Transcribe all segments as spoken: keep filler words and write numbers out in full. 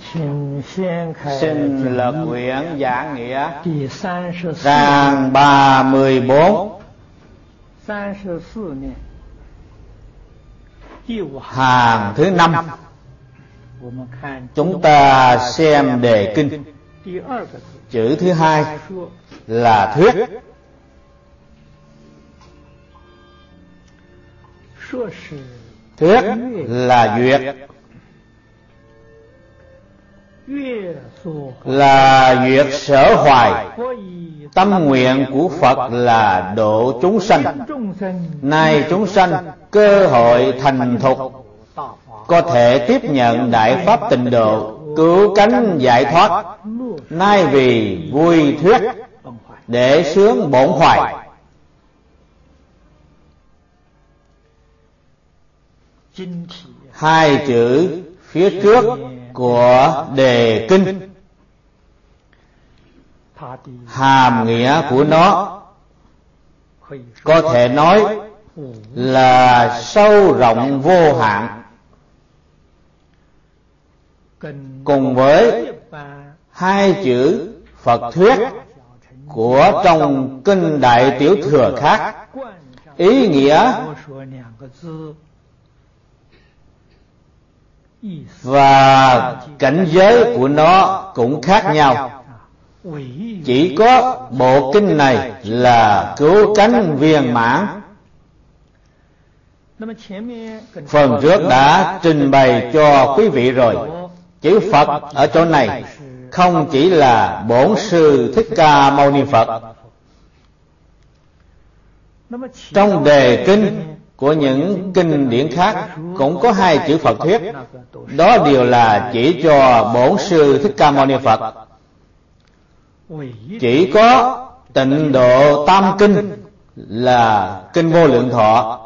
Xin lật quyển Giảng Nghĩa trang ba mươi bốn, hàng thứ năm. Chúng ta xem đề kinh. Chữ thứ hai là thuyết. Thuyết là duyệt, là duyệt sở hoài. Tâm nguyện của Phật là độ chúng sanh. Nay chúng sanh cơ hội thành thục, có thể tiếp nhận đại pháp tịnh độ, cứu cánh giải thoát. Nay vì vui thuyết, để sướng bổn hoài. Hai chữ phía trước của đề kinh, hàm nghĩa của nó có thể nói là sâu rộng vô hạn. Cùng với hai chữ Phật thuyết của trong kinh Đại Tiểu Thừa khác, ý nghĩa và cảnh giới của nó cũng khác nhau. Chỉ có bộ kinh này là cứu cánh viên mãn. Phần trước đã trình bày cho quý vị rồi. Chữ Phật ở chỗ này không chỉ là Bổn Sư Thích Ca Mâu Ni Phật. Trong đề kinh của những kinh điển khác cũng có hai chữ Phật thuyết. Đó đều là chỉ cho Bổn Sư Thích Ca Mâu Ni Phật. Chỉ có Tịnh Độ Tam Kinh là Kinh Vô Lượng Thọ,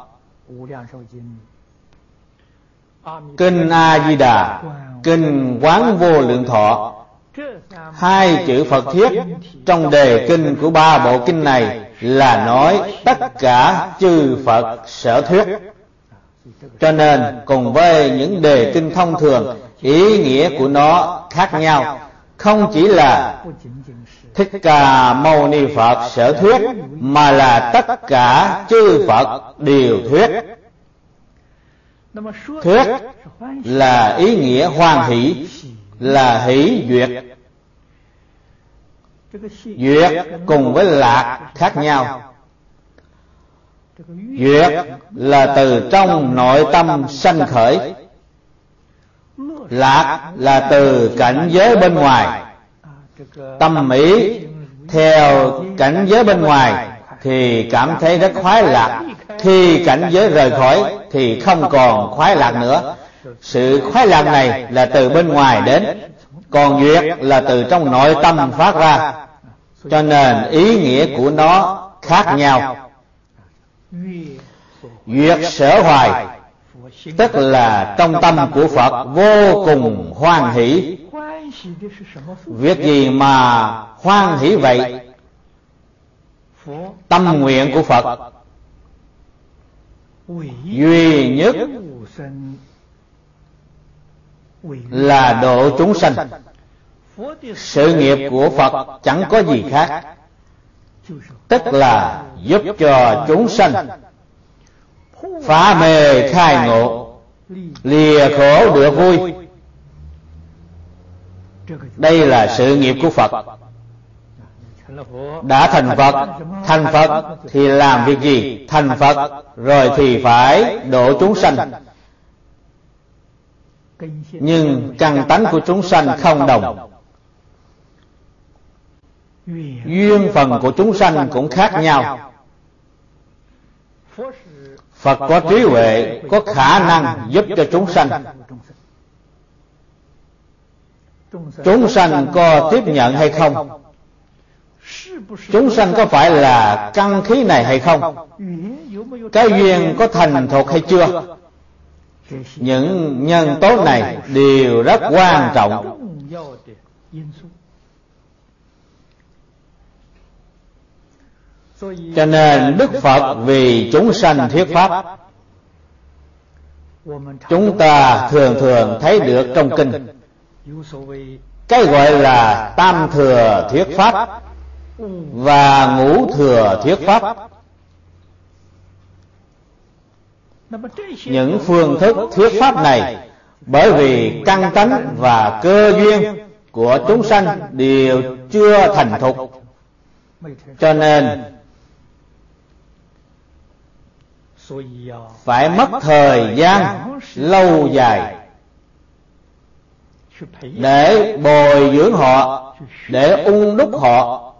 Kinh A Di Đà, Kinh Quán Vô Lượng Thọ. Hai chữ Phật thuyết trong đề kinh của ba bộ kinh này là nói tất cả chư Phật sở thuyết. Cho nên cùng với những đề kinh thông thường, ý nghĩa của nó khác nhau. Không chỉ là Thích Ca Mâu Ni Phật sở thuyết, mà là tất cả chư Phật đều thuyết. Thuyết là ý nghĩa hoan hỷ, là hỷ duyệt. Duyệt cùng với lạc khác nhau. Duyệt là từ trong nội tâm sanh khởi. Lạc là từ cảnh giới bên ngoài. Tâm ý theo cảnh giới bên ngoài thì cảm thấy rất khoái lạc. Khi cảnh giới rời khỏi thì không còn khoái lạc nữa. Sự khoái lạc này là từ bên ngoài đến, còn duyệt là từ trong nội tâm phát ra. Cho nên ý nghĩa của nó khác nhau. Duyệt sở hoài tức là trong tâm của Phật vô cùng hoan hỷ. Việc gì mà hoan hỷ vậy? Tâm nguyện của Phật duy nhất là độ chúng sanh. Sự nghiệp của Phật chẳng có gì khác, tức là giúp cho chúng sanh phá mê khai ngộ, lìa khổ được vui. Đây là sự nghiệp của Phật. Đã thành Phật, thành Phật thì làm việc gì? Thành Phật rồi thì phải độ chúng sanh. Nhưng căn tánh của chúng sanh không đồng, duyên phần của chúng sanh cũng khác nhau. Phật có trí huệ, có khả năng giúp cho chúng sanh. Chúng sanh có tiếp nhận hay không? Chúng sanh có phải là căn khí này hay không? Cái duyên có thành thục hay chưa? Những nhân tố này đều rất quan trọng. Cho nên Đức Phật vì chúng sanh thuyết pháp. Chúng ta thường thường thấy được trong kinh Cái gọi là tam thừa thuyết pháp và ngũ thừa thuyết pháp. Những phương thức thuyết pháp này bởi vì căn tánh và cơ duyên của chúng sanh đều chưa thành thục, cho nên phải mất thời gian lâu dài để bồi dưỡng họ, để ung đúc họ.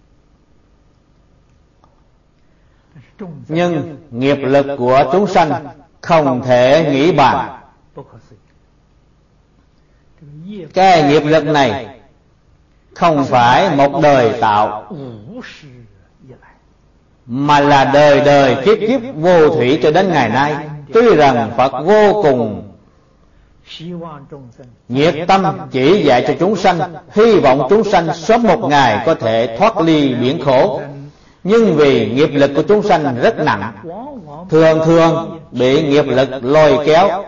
Nhưng nghiệp lực của chúng sanh không thể nghĩ bàn. Cái nghiệp lực này không phải một đời tạo, mà là đời đời kiếp kiếp vô thủy cho đến ngày nay. Tuy rằng Phật vô cùng nhiệt tâm chỉ dạy cho chúng sanh, hy vọng chúng sanh sớm một ngày có thể thoát ly biển khổ, nhưng vì nghiệp lực của chúng sanh rất nặng, thường thường bị nghiệp lực lôi kéo,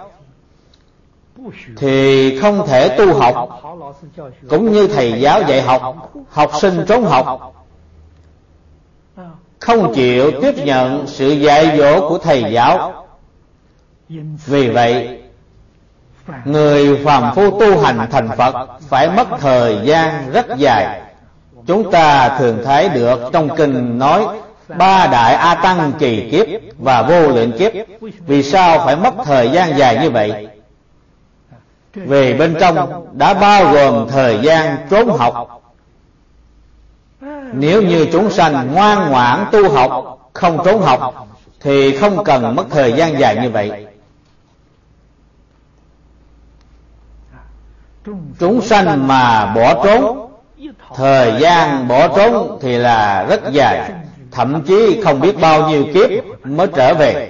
thì không thể tu học. Cũng như thầy giáo dạy học, học sinh trốn học, không chịu tiếp nhận sự dạy dỗ của thầy giáo. Vì vậy, người phàm phu tu hành thành Phật phải mất thời gian rất dài. Chúng ta thường thấy được trong kinh nói ba đại A Tăng kỳ kiếp và vô lượng kiếp. Vì sao phải mất thời gian dài như vậy? Vì bên trong đã bao gồm thời gian trốn học. Nếu như chúng sanh ngoan ngoãn tu học, không trốn học, thì không cần mất thời gian dài như vậy. Chúng sanh mà bỏ trốn, thời gian bỏ trốn thì là rất dài, thậm chí không biết bao nhiêu kiếp mới trở về.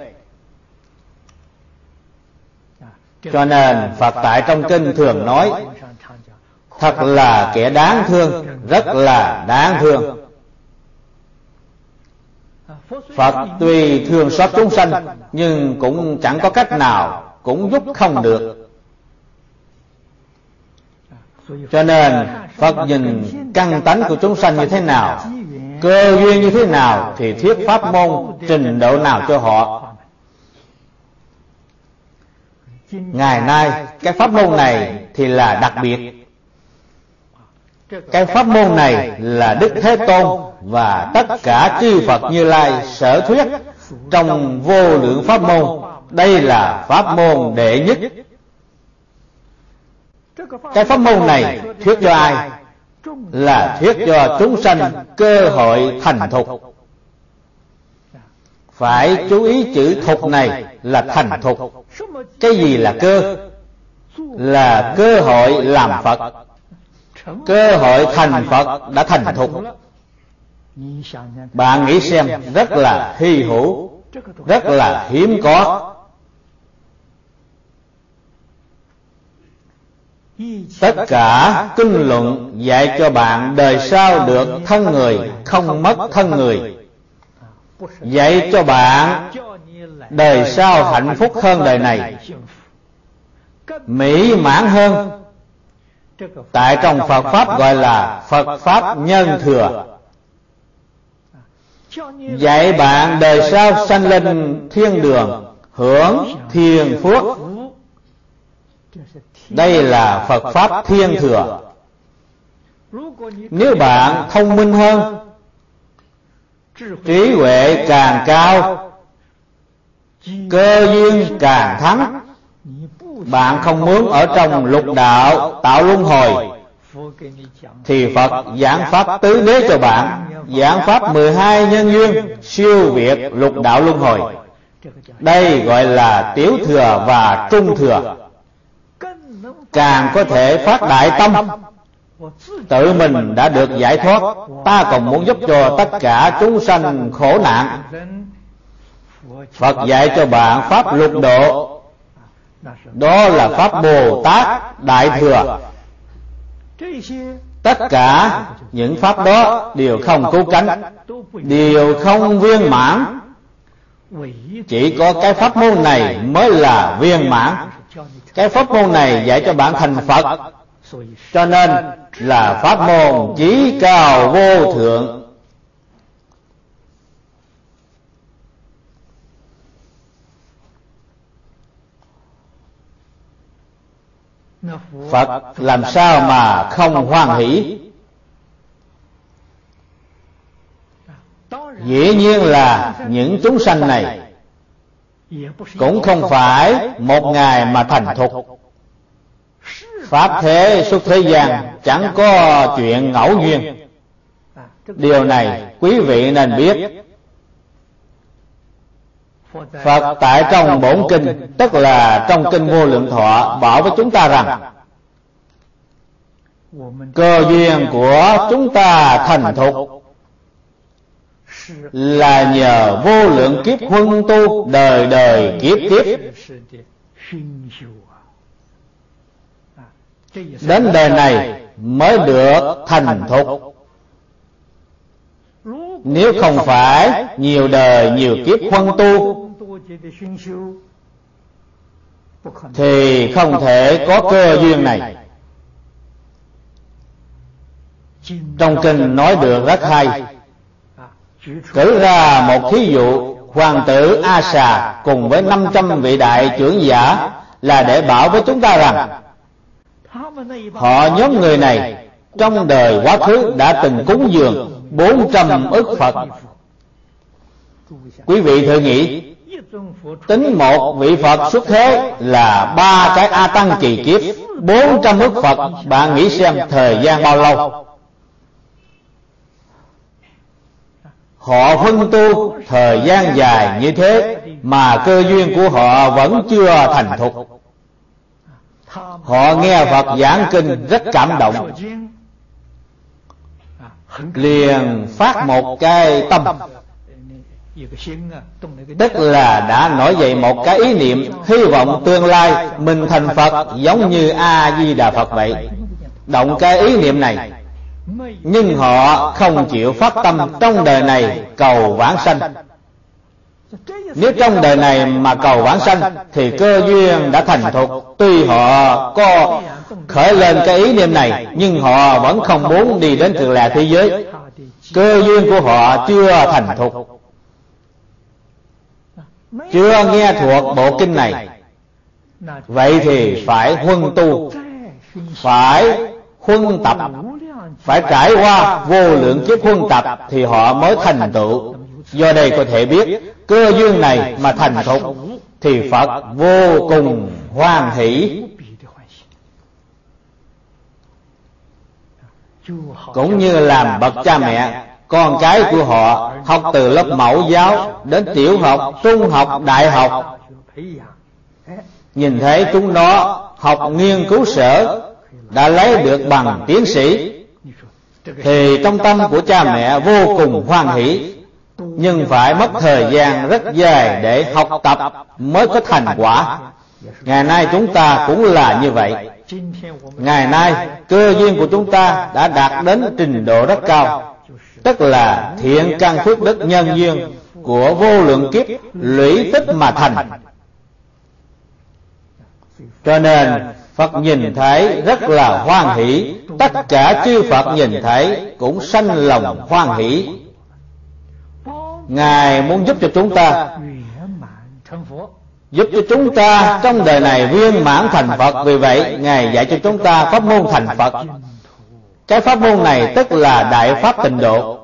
Cho nên Phật tại trong kinh thường nói, thật là kẻ đáng thương, rất là đáng thương. Phật tuy thương xót chúng sanh, nhưng cũng chẳng có cách nào, cũng giúp không được. Cho nên Phật nhìn căn tánh của chúng sanh như thế nào, cơ duyên như thế nào, thì thuyết pháp môn trình độ nào cho họ. Ngày nay cái pháp môn này thì là đặc biệt. Cái pháp môn này là Đức Thế Tôn và tất cả chư Phật Như Lai sở thuyết trong vô lượng pháp môn. Đây là pháp môn đệ nhất. Cái pháp môn này thuyết cho ai? Là thuyết cho chúng sanh cơ hội thành thục. Phải chú ý chữ thục này là thành thục. Cái gì là cơ? Là cơ hội làm Phật. Cơ hội thành Phật đã thành thục. Bạn nghĩ xem, rất là hy hữu, rất là hiếm có. Tất cả kinh luận dạy cho bạn đời sau được thân người, không mất thân người. Dạy cho bạn đời sau hạnh phúc hơn đời này, mỹ mãn hơn. Tại trong Phật Pháp gọi là Phật Pháp nhân thừa. Dạy bạn đời sau sanh lên thiên đường, hưởng thiên phước. Đây là Phật Pháp thiên thừa. Nếu bạn thông minh hơn, trí huệ càng cao, cơ duyên càng thắng, bạn không muốn ở trong lục đạo tạo luân hồi, thì Phật giảng pháp tứ đế cho bạn, giảng pháp mười hai nhân duyên siêu việt lục đạo luân hồi. Đây gọi là tiểu thừa và trung thừa. Càng có thể phát đại tâm, tự mình đã được giải thoát, ta còn muốn giúp cho tất cả chúng sanh khổ nạn. Phật dạy cho bạn pháp lục độ, đó là pháp Bồ Tát Đại Thừa. Tất cả những pháp đó đều không cứu cánh, đều không viên mãn. Chỉ có cái pháp môn này mới là viên mãn. Cái pháp môn này dạy cho bạn thành Phật, Cho nên là pháp môn chí cao vô thượng. Phật làm sao mà không hoan hỷ? Dĩ nhiên là những chúng sanh này cũng không phải một ngày mà thành thục. Pháp thế xuất thế gian chẳng có chuyện ngẫu nhiên. Điều này quý vị nên biết. Phật tại trong bổn kinh, tức là trong kinh Vô Lượng Thọ, bảo với chúng ta rằng cơ duyên của chúng ta thành thục là nhờ vô lượng kiếp huân tu, đời đời kiếp kiếp. Đến đời này mới được thành thục. Nếu không phải nhiều đời nhiều kiếp huân tu thì không thể có cơ duyên này. Trong kinh nói được rất hay. Cử ra một thí dụ, hoàng tử A Xà cùng với năm trăm vị đại trưởng giả, là để bảo với chúng ta rằng họ nhóm người này trong đời quá khứ đã từng cúng dường bốn trăm ức Phật. Quý vị thử nghĩ, tính một vị Phật xuất thế là ba cái A Tăng kỳ kiếp, bốn trăm ức Phật, bạn nghĩ xem thời gian bao lâu? Họ phân tu thời gian dài như thế mà cơ duyên của họ vẫn chưa thành thục. Họ nghe Phật giảng kinh rất cảm động, liền phát một cái tâm, tức là đã nổi dậy một cái ý niệm hy vọng tương lai mình thành Phật giống như A Di Đà Phật vậy. Động cái ý niệm này, nhưng họ không chịu phát tâm trong đời này cầu vãng sanh. Nếu trong đời này mà cầu vãng sanh thì cơ duyên đã thành thục. Tuy họ có khởi lên cái ý niệm này, nhưng họ vẫn không muốn đi đến Cực Lạc thế giới. Cơ duyên của họ chưa thành thục, chưa nghe thuộc bộ kinh này. Vậy thì phải huân tu, phải huân tập, phải trải qua vô lượng kiếp huân tập thì họ mới thành tựu. Do đây có thể biết, cơ duyên này mà thành thục thì Phật vô cùng hoan hỷ. Cũng như làm bậc cha mẹ, con cái của họ học từ lớp mẫu giáo đến tiểu học, trung học, đại học, nhìn thấy chúng nó học nghiên cứu sở đã lấy được bằng tiến sĩ thì trong tâm của cha mẹ vô cùng hoan hỷ. Nhưng phải mất thời gian rất dài để học tập mới có thành quả. Ngày nay chúng ta cũng là như vậy. Ngày nay cơ duyên của chúng ta đã đạt đến trình độ rất cao, tức là thiện căn phước đức nhân duyên của vô lượng kiếp lũy tích mà thành. Cho nên Phật nhìn thấy rất là hoan hỷ, tất cả chư Phật nhìn thấy cũng sanh lòng hoan hỷ. Ngài muốn giúp cho chúng ta, giúp cho chúng ta trong đời này viên mãn thành Phật. Vì vậy Ngài dạy cho chúng ta pháp môn thành Phật. Cái pháp môn này tức là Đại Pháp Tịnh Độ,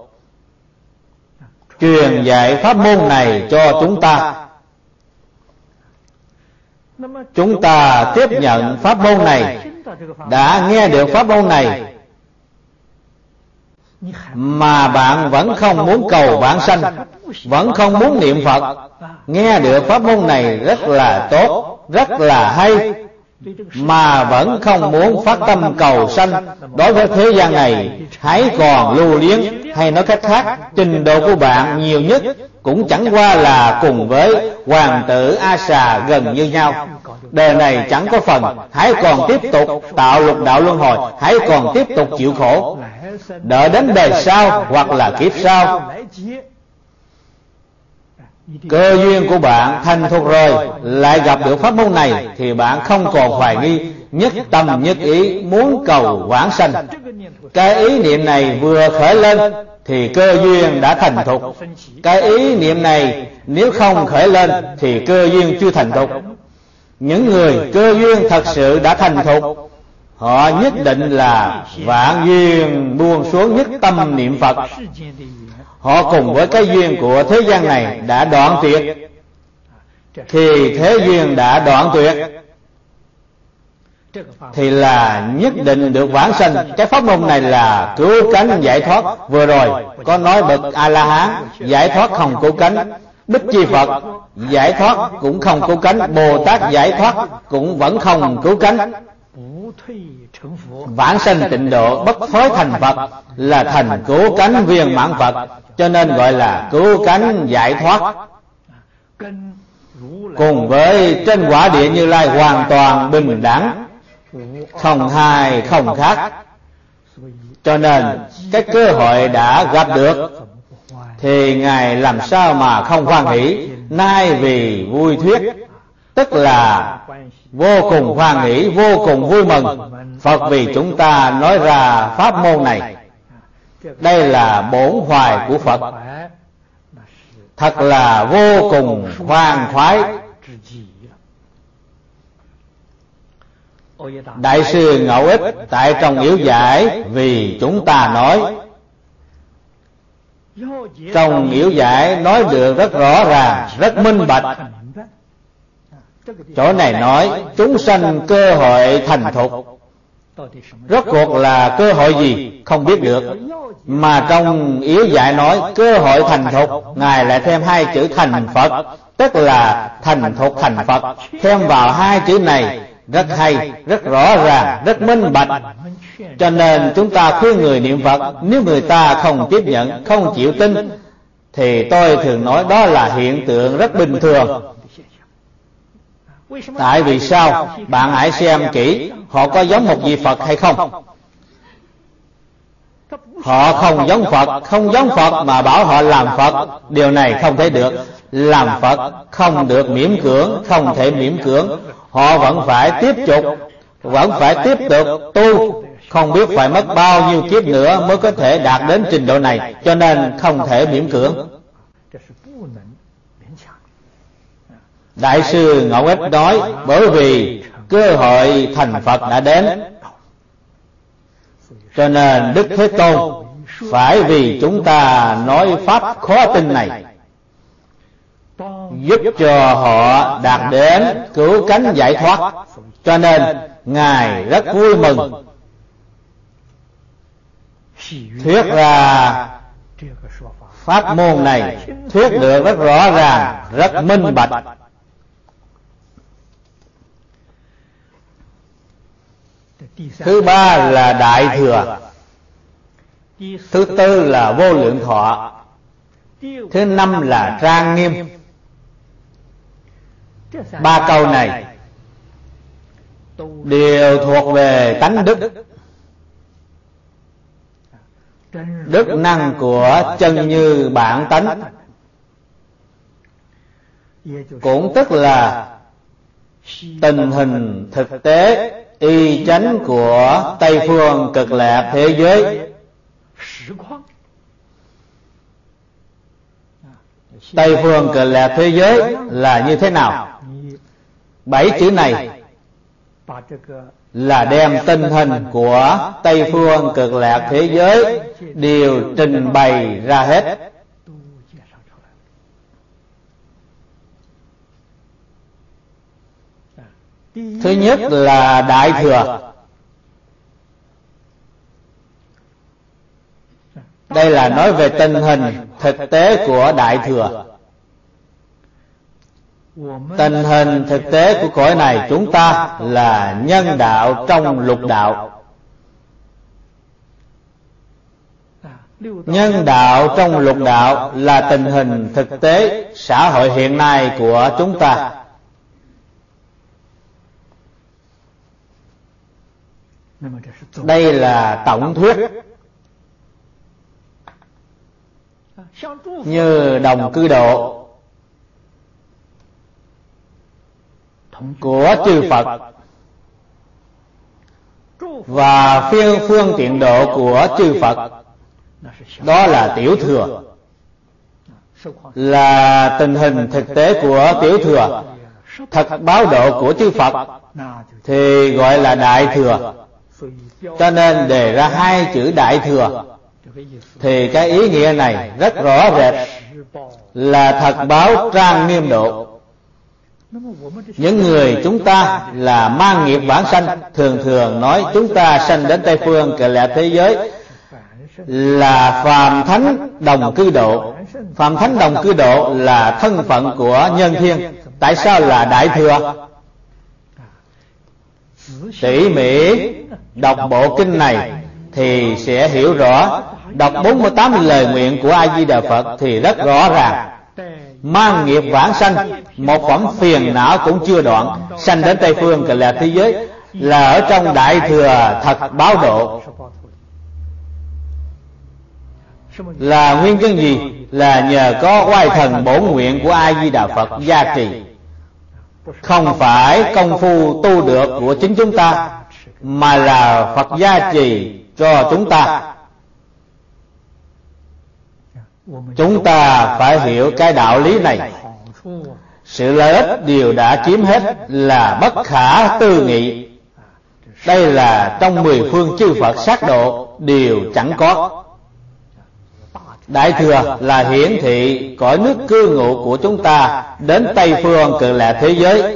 truyền dạy pháp môn này cho chúng ta. Chúng ta tiếp nhận pháp môn này, đã nghe được pháp môn này mà bạn vẫn không muốn cầu vãng sanh, vẫn không muốn niệm Phật. Nghe được pháp môn này rất là tốt, rất là hay, mà vẫn không muốn phát tâm cầu sanh. Đối với thế gian này hãy còn lưu luyến, hay nói cách khác, trình độ của bạn nhiều nhất cũng chẳng qua là cùng với hoàng tử A Xà gần như nhau. Đời này chẳng có phần, hãy còn tiếp tục tạo lục đạo luân hồi, hãy còn tiếp tục chịu khổ. Đợi đến đời sau hoặc là kiếp sau, cơ duyên của bạn thành thục rồi, lại gặp được pháp môn này thì bạn không còn hoài nghi, nhất tâm nhất ý muốn cầu vãng sanh. Cái ý niệm này vừa khởi lên thì cơ duyên đã thành thục. Cái ý niệm này nếu không khởi lên thì cơ duyên chưa thành thục. Những người cơ duyên thật sự đã thành thục, họ nhất định là vạn duyên buông xuống nhất tâm niệm Phật. Họ cùng với cái duyên của thế gian này đã đoạn tuyệt. Khi thế duyên đã đoạn tuyệt thì là nhất định được vãng sanh. Cái pháp môn này là cứu cánh giải thoát. Vừa rồi có nói bậc A-la-hán giải thoát không cứu cánh, Bích Chi Phật giải thoát cũng không cứu cánh, Bồ Tát giải thoát cũng vẫn không cứu cánh. Vãng sanh tịnh độ bất thối thành Phật là thành cứu cánh viên mãn Phật, cho nên gọi là cứu cánh giải thoát. Cùng với trên quả địa Như Lai hoàn toàn bình đẳng, không hai không khác. Cho nên cái cơ hội đã gặp được thì Ngài làm sao mà không hoan hỷ. Nay vì vui thuyết, tức là vô cùng hoan hỷ, vô cùng vui mừng. Phật vì chúng ta nói ra pháp môn này, đây là bổn hoài của Phật, thật là vô cùng khoan khoái. Đại sư Ngẫu Ích tại trong Yếu Giải vì chúng ta nói, trong Yếu Giải nói được rất rõ ràng, rất minh bạch. Chỗ này nói chúng sanh cơ hội thành thục, rốt cuộc là cơ hội gì không biết được. Mà trong Yếu Giải nói cơ hội thành thục, Ngài lại thêm hai chữ thành Phật, tức là thành thục thành Phật. Thêm vào hai chữ này rất hay, rất rõ ràng, rất minh bạch. Cho nên chúng ta khuyên người niệm Phật, nếu người ta không tiếp nhận, không chịu tin, thì tôi thường nói đó là hiện tượng rất bình thường. Tại vì sao? Bạn hãy xem kỹ, họ có giống một vị Phật hay không? Họ không giống Phật, không giống Phật mà bảo họ làm Phật, điều này không thể được. Làm Phật không được miễn cưỡng, không thể miễn cưỡng. Họ vẫn phải tiếp tục, vẫn phải tiếp tục tu, không biết phải mất bao nhiêu kiếp nữa mới có thể đạt đến trình độ này, cho nên không thể miễn cưỡng. Đại sư Ngẫu Ích nói bởi vì cơ hội thành Phật đã đến, cho nên Đức Thế Tôn phải vì chúng ta nói pháp khó tin này, giúp cho họ đạt đến cứu cánh giải thoát. Cho nên Ngài rất vui mừng thuyết ra pháp môn này, thuyết được rất rõ ràng, rất minh bạch. Thứ ba là Đại Thừa, thứ tư là Vô Lượng Thọ, thứ năm là Trang Nghiêm. Ba câu này đều thuộc về tánh đức, đức năng của chân như bản tánh, cũng tức là tình hình thực tế y chánh của Tây phương Cực Lạc thế giới. Tây phương Cực Lạc thế giới là như thế nào? Bảy chữ này là đem tình hình của Tây phương Cực Lạc thế giới đều trình bày ra hết. Thứ nhất là Đại Thừa. Đây là nói về tình hình thực tế của Đại Thừa. Tình hình thực tế của cõi này chúng ta là nhân đạo trong lục đạo. Nhân đạo trong lục đạo là tình hình thực tế xã hội hiện nay của chúng ta. Đây là tổng thuyết. Như Đồng Cư Độ của chư Phật và phiên phương tiện độ của chư Phật, đó là tiểu thừa, là tình hình thực tế của tiểu thừa. Thật báo độ của chư Phật thì gọi là đại thừa. Cho nên đề ra hai chữ đại thừa, thì cái ý nghĩa này rất rõ rệt, là thật báo trang nghiêm độ. Những người chúng ta là mang nghiệp vãng sanh, thường thường nói chúng ta sanh đến Tây Phương Cực Lạc thế giới là phàm thánh đồng cư độ. Phàm thánh đồng cư độ là thân phận của nhân thiên. Tại sao là đại thừa? Tỉ mỉ đọc bộ kinh này thì sẽ hiểu rõ. Đọc bốn mươi tám lời nguyện của A Di Đà Phật thì rất rõ ràng. Mang nghiệp vãng sanh, một phẩm phiền não cũng chưa đoạn, sanh đến Tây Phương Cực Lạc thế giới là ở trong đại thừa thật báo độ. Là nguyên nhân gì? Là nhờ có oai thần bổn nguyện của A Di Đà Phật gia trì, không phải công phu tu được của chính chúng ta, mà là Phật gia trì cho chúng ta. Chúng ta phải hiểu cái đạo lý này. Sự lợi ích đều đã chiếm hết, là bất khả tư nghị. Đây là trong mười phương chư Phật sát độ đều chẳng có. Đại thừa là hiển thị cõi nước cư ngụ của chúng ta đến Tây Phương Cực Lạc thế giới.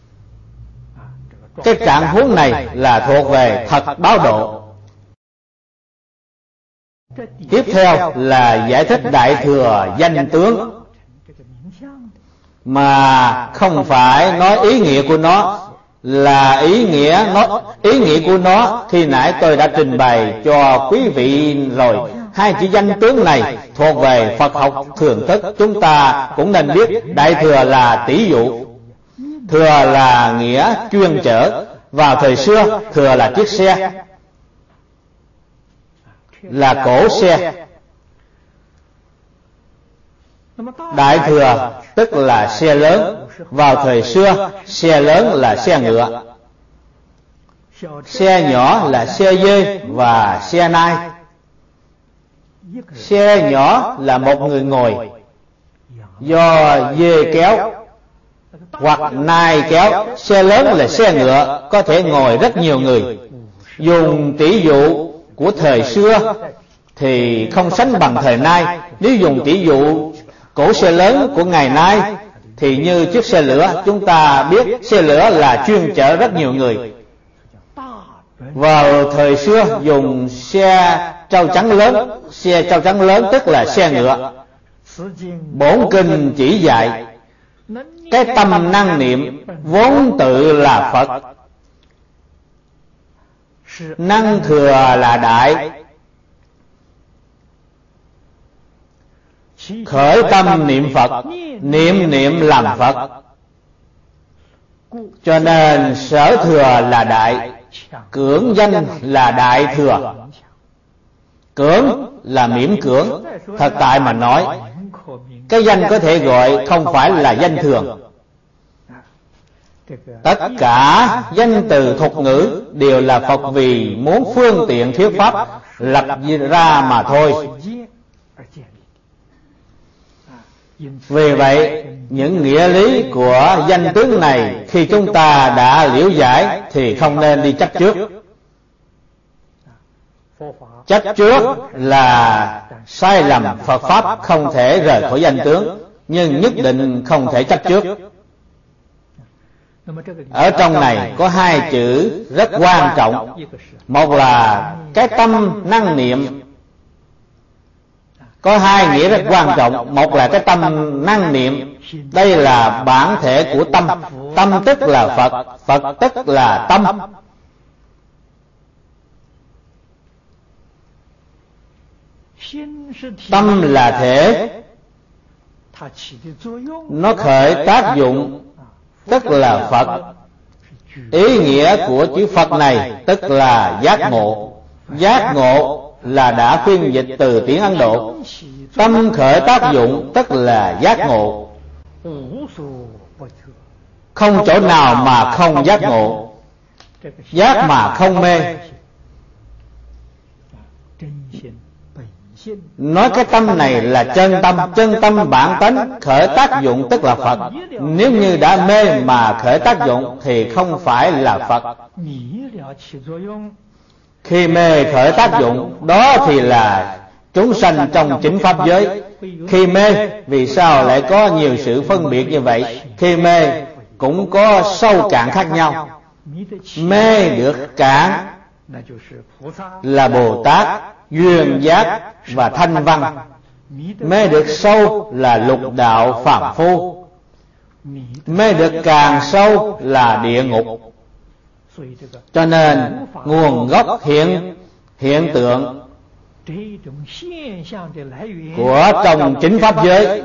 Cái trạng huống này là thuộc về thật báo độ. Tiếp theo là giải thích đại thừa danh tướng, mà không phải nói ý nghĩa của nó, là ý nghĩa nó ý nghĩa của nó khi nãy tôi đã trình bày cho quý vị rồi. Hai chữ danh tướng này thuộc về Phật học thường thức, chúng ta cũng nên biết. Đại thừa là tỷ dụ, thừa là nghĩa chuyên chở. Vào thời xưa, thừa là chiếc xe, là cỗ xe. Đại thừa tức là xe lớn. Vào thời xưa, xe lớn là xe ngựa, xe nhỏ là xe dê và xe nai. Xe nhỏ là một người ngồi, do dê kéo hoặc nai kéo. Xe lớn là xe ngựa, có thể ngồi rất nhiều người. Dùng tỷ dụ của thời xưa thì không sánh bằng thời nay. Nếu dùng tỷ dụ cỗ xe lớn của ngày nay thì như chiếc xe lửa. Chúng ta biết xe lửa là chuyên chở rất nhiều người. Vào thời xưa dùng xe trâu trắng lớn. Xe trâu trắng lớn tức là xe ngựa. Bổn kinh chỉ dạy cái tâm năng niệm vốn tự là Phật. Năng thừa là đại, khởi tâm niệm Phật, niệm niệm làm Phật. Cho nên sở thừa là đại, cưỡng danh là đại thừa. Cưỡng là miễn cưỡng. Thật tại mà nói, cái danh có thể gọi không phải là danh thường. Tất cả danh từ thuật ngữ đều là Phật vì muốn phương tiện thuyết pháp lập ra mà thôi. Vì vậy, những nghĩa lý của danh tướng này khi chúng ta đã liễu giải thì không nên đi chấp trước. Chấp trước là sai lầm. Phật Pháp không thể rời khỏi danh tướng, nhưng nhất định không thể chấp trước. Ở trong này có hai chữ rất quan trọng. Một là cái tâm năng niệm. Có hai nghĩa rất quan trọng. Một là cái tâm năng niệm. Đây là bản thể của tâm. Tâm tức là Phật, Phật tức là tâm. Tâm là thể, nó khởi tác dụng tức là Phật. Ý nghĩa của chữ Phật này tức là giác ngộ. Giác ngộ là đã phiên dịch từ tiếng Ấn Độ. Tâm khởi tác dụng tức là giác ngộ. Không chỗ nào mà không giác ngộ. Giác mà không mê, nói cái tâm này là chân tâm. Chân tâm bản tánh khởi tác dụng tức là Phật. Nếu như đã mê mà khởi tác dụng thì không phải là Phật. Khi mê khởi tác dụng đó thì là chúng sanh trong chính pháp giới. Khi mê, vì sao lại có nhiều sự phân biệt như vậy? Khi mê cũng có sâu cạn khác nhau. Mê được cạn là Bồ Tát, duyên giác và thanh văn. Mê được sâu là lục đạo phàm phu. Mê được càng sâu là địa ngục. Cho nên nguồn gốc hiện hiện tượng của trong chính pháp giới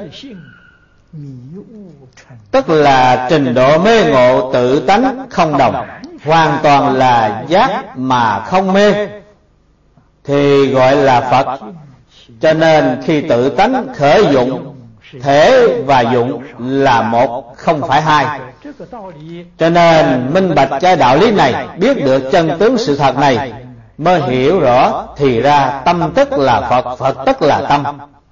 tức là trình độ mê ngộ tự tánh không đồng, hoàn toàn là giác mà không mê thì gọi là Phật. Cho nên khi tự tánh khởi dụng, thể và dụng là một, không phải hai. Cho nên minh bạch cái đạo lý này, biết được chân tướng sự thật này, mới hiểu rõ thì ra tâm tức là Phật, Phật tức là tâm.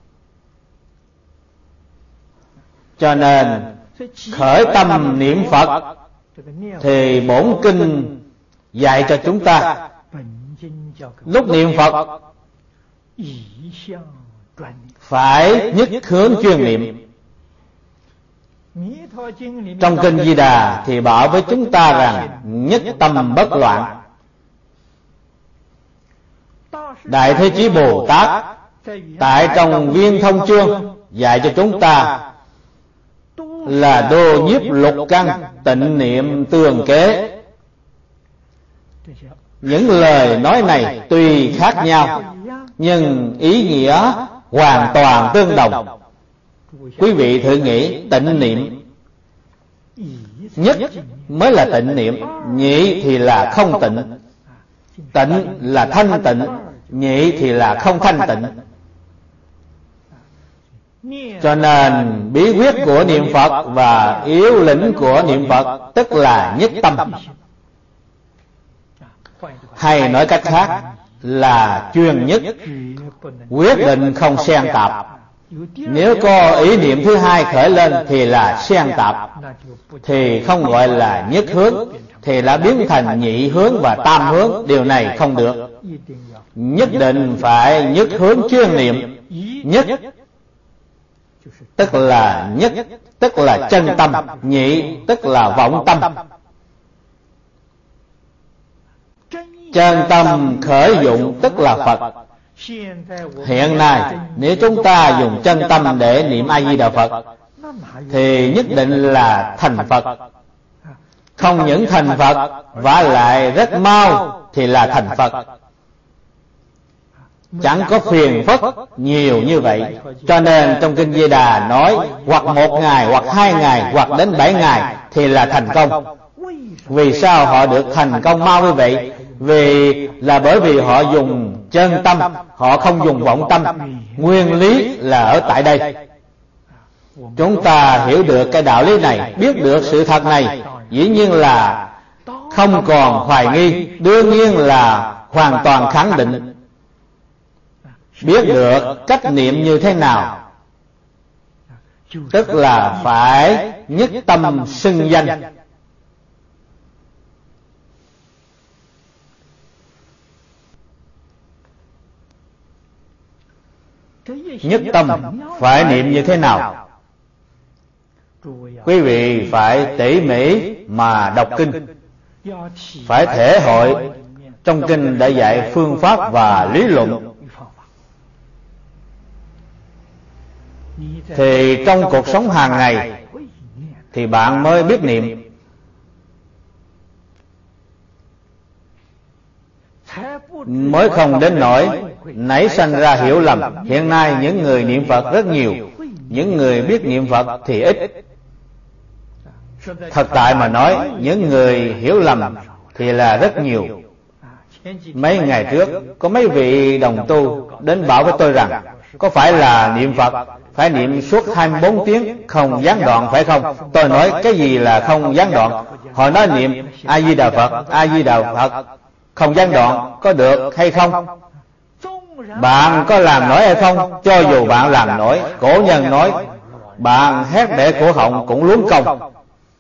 Cho nên khởi tâm niệm Phật thì bổn kinh dạy cho chúng ta lúc niệm Phật phải nhất hướng chuyên niệm. Trong kinh Di Đà thì bảo với chúng ta rằng nhất tâm bất loạn. Đại Thế Chí Bồ Tát tại trong Viên Thông Chương dạy cho chúng ta là đô nhiếp lục căn, tịnh niệm tường kế. Những lời nói này tuy khác nhau nhưng ý nghĩa hoàn toàn tương đồng. Quý vị thử nghĩ, tịnh niệm nhất mới là tịnh niệm, nhị thì là không tịnh. Tịnh là thanh tịnh, nhị thì là không thanh tịnh. Cho nên bí quyết của niệm Phật và yếu lĩnh của niệm Phật tức là nhất tâm. Hay nói cách khác là chuyên nhất, quyết định không xen tạp. Nếu có ý niệm thứ hai khởi lên thì là xen tạp, thì không gọi là nhất hướng, thì đã biến thành nhị hướng và tam hướng. Điều này không được. Nhất định phải nhất hướng chuyên niệm. Nhất tức là nhất, tức là chân tâm. Nhị tức là vọng tâm. Chân tâm khởi dụng tức là Phật. Hiện nay nếu chúng ta dùng chân tâm để niệm A Di Đà Phật thì nhất định là thành Phật. Không những thành Phật, vả lại rất mau thì là thành Phật. Chẳng có phiền phức nhiều như vậy. Cho nên trong kinh Di Đà nói hoặc một ngày, hoặc hai ngày, hoặc đến bảy ngày thì là thành công. Vì sao họ được thành công mau như vậy? Vì là bởi vì họ dùng chân tâm, họ không dùng vọng tâm. Nguyên lý là ở tại đây. Chúng ta hiểu được cái đạo lý này, biết được sự thật này, dĩ nhiên là không còn hoài nghi, đương nhiên là hoàn toàn khẳng định. Biết được cách niệm như thế nào, tức là phải nhất tâm xưng danh. Nhất tâm phải niệm như thế nào? Quý vị phải tỉ mỉ mà đọc kinh, phải thể hội. Trong kinh đã dạy phương pháp và lý luận, thì trong cuộc sống hàng ngày thì bạn mới biết niệm. Mới không đến nỗi nảy sanh ra hiểu lầm. Hiện nay những người niệm Phật rất nhiều, những người biết niệm Phật thì ít. Thật tại mà nói, những người hiểu lầm thì là rất nhiều. Mấy ngày trước có mấy vị đồng tu đến bảo với tôi rằng có phải là niệm Phật phải niệm suốt hai mươi bốn tiếng không gián đoạn phải không? Tôi nói cái gì là không gián đoạn? Họ nói niệm A Di Đà Phật, A Di Đà Phật không gián đoạn có được hay không? Bạn có làm nổi hay không? Cho dù bạn làm nổi, cổ nhân nói bạn hét để cổ họng cũng luống công.